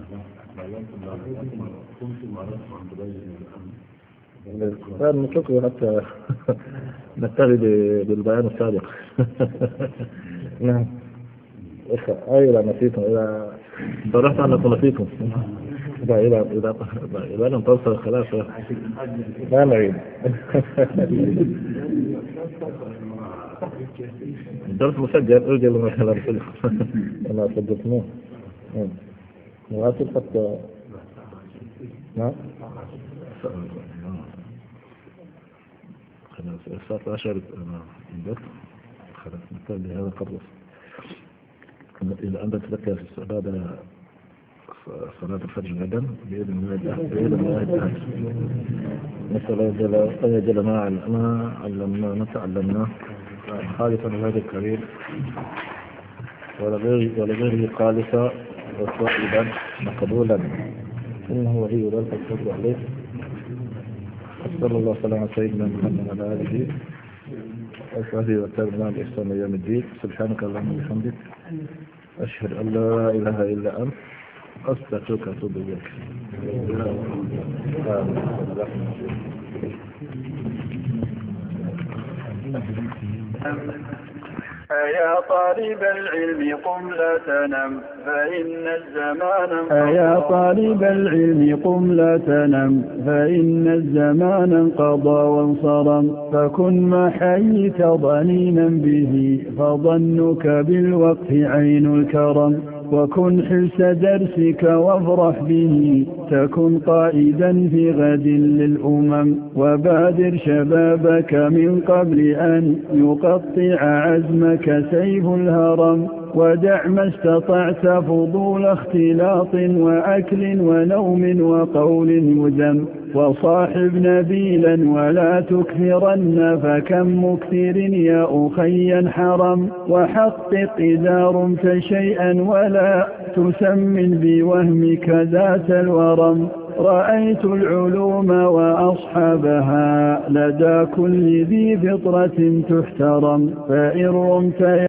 الآن نتركه حتى نكتفي بالبيان السابق. نعم. أيضا نسيتم إذا صرحت أنكم نسيتم إذا إذا إذا إذا لم توصل خلاص لا نعيد. الدرس مسجل أرجل ما يلا رسله أنا صدقناه وأصل حتى نعم خلاص الساعة عشرة الدرس خلاص نكتب بهذا خلص. إذا أنت تذكر في بعد صلاة الفجر غدا بإذن الله بإذن الله تعالى نسأل الله أن يجعل ما علمنا ما تعلمناه خالصا لهذا الكريم ولغيره خالصا وصائبا مقبولا إنه ولي ذلك الفضل عليه. صلى الله وسلم على سيدنا محمد وعلى آله وصحبه وسلم بإحسان يوم الدين. سبحانك اللهم وبحمدك أشهد أن لا إله إلا أنت أستغفرك وأتوب إليك. أيا طالب العلم قم لا تنم فإن الزمان انقضى أيا طالب العلم قم لا تنم فإن الزمان انقضى وانصرم فكن ما حييت ضنينا به فظنك بالوقت عين الكرم وكن حلس درسك وافرح به تكن قائدا في غد للأمم وبادر شبابك من قبل أن يقطع عزمك سيف الهرم ودع ما استطعت فضول اختلاط وأكل ونوم وقول يذم وصاحب نبيلا ولا تكثرن فكم مكثر يا أخي حرم وحقق إذا رمت شيئا ولا تسمن بوهمك ذات الورم رأيت العلوم وأصحابها لدى كل ذي فطرة تحترم فإن رمت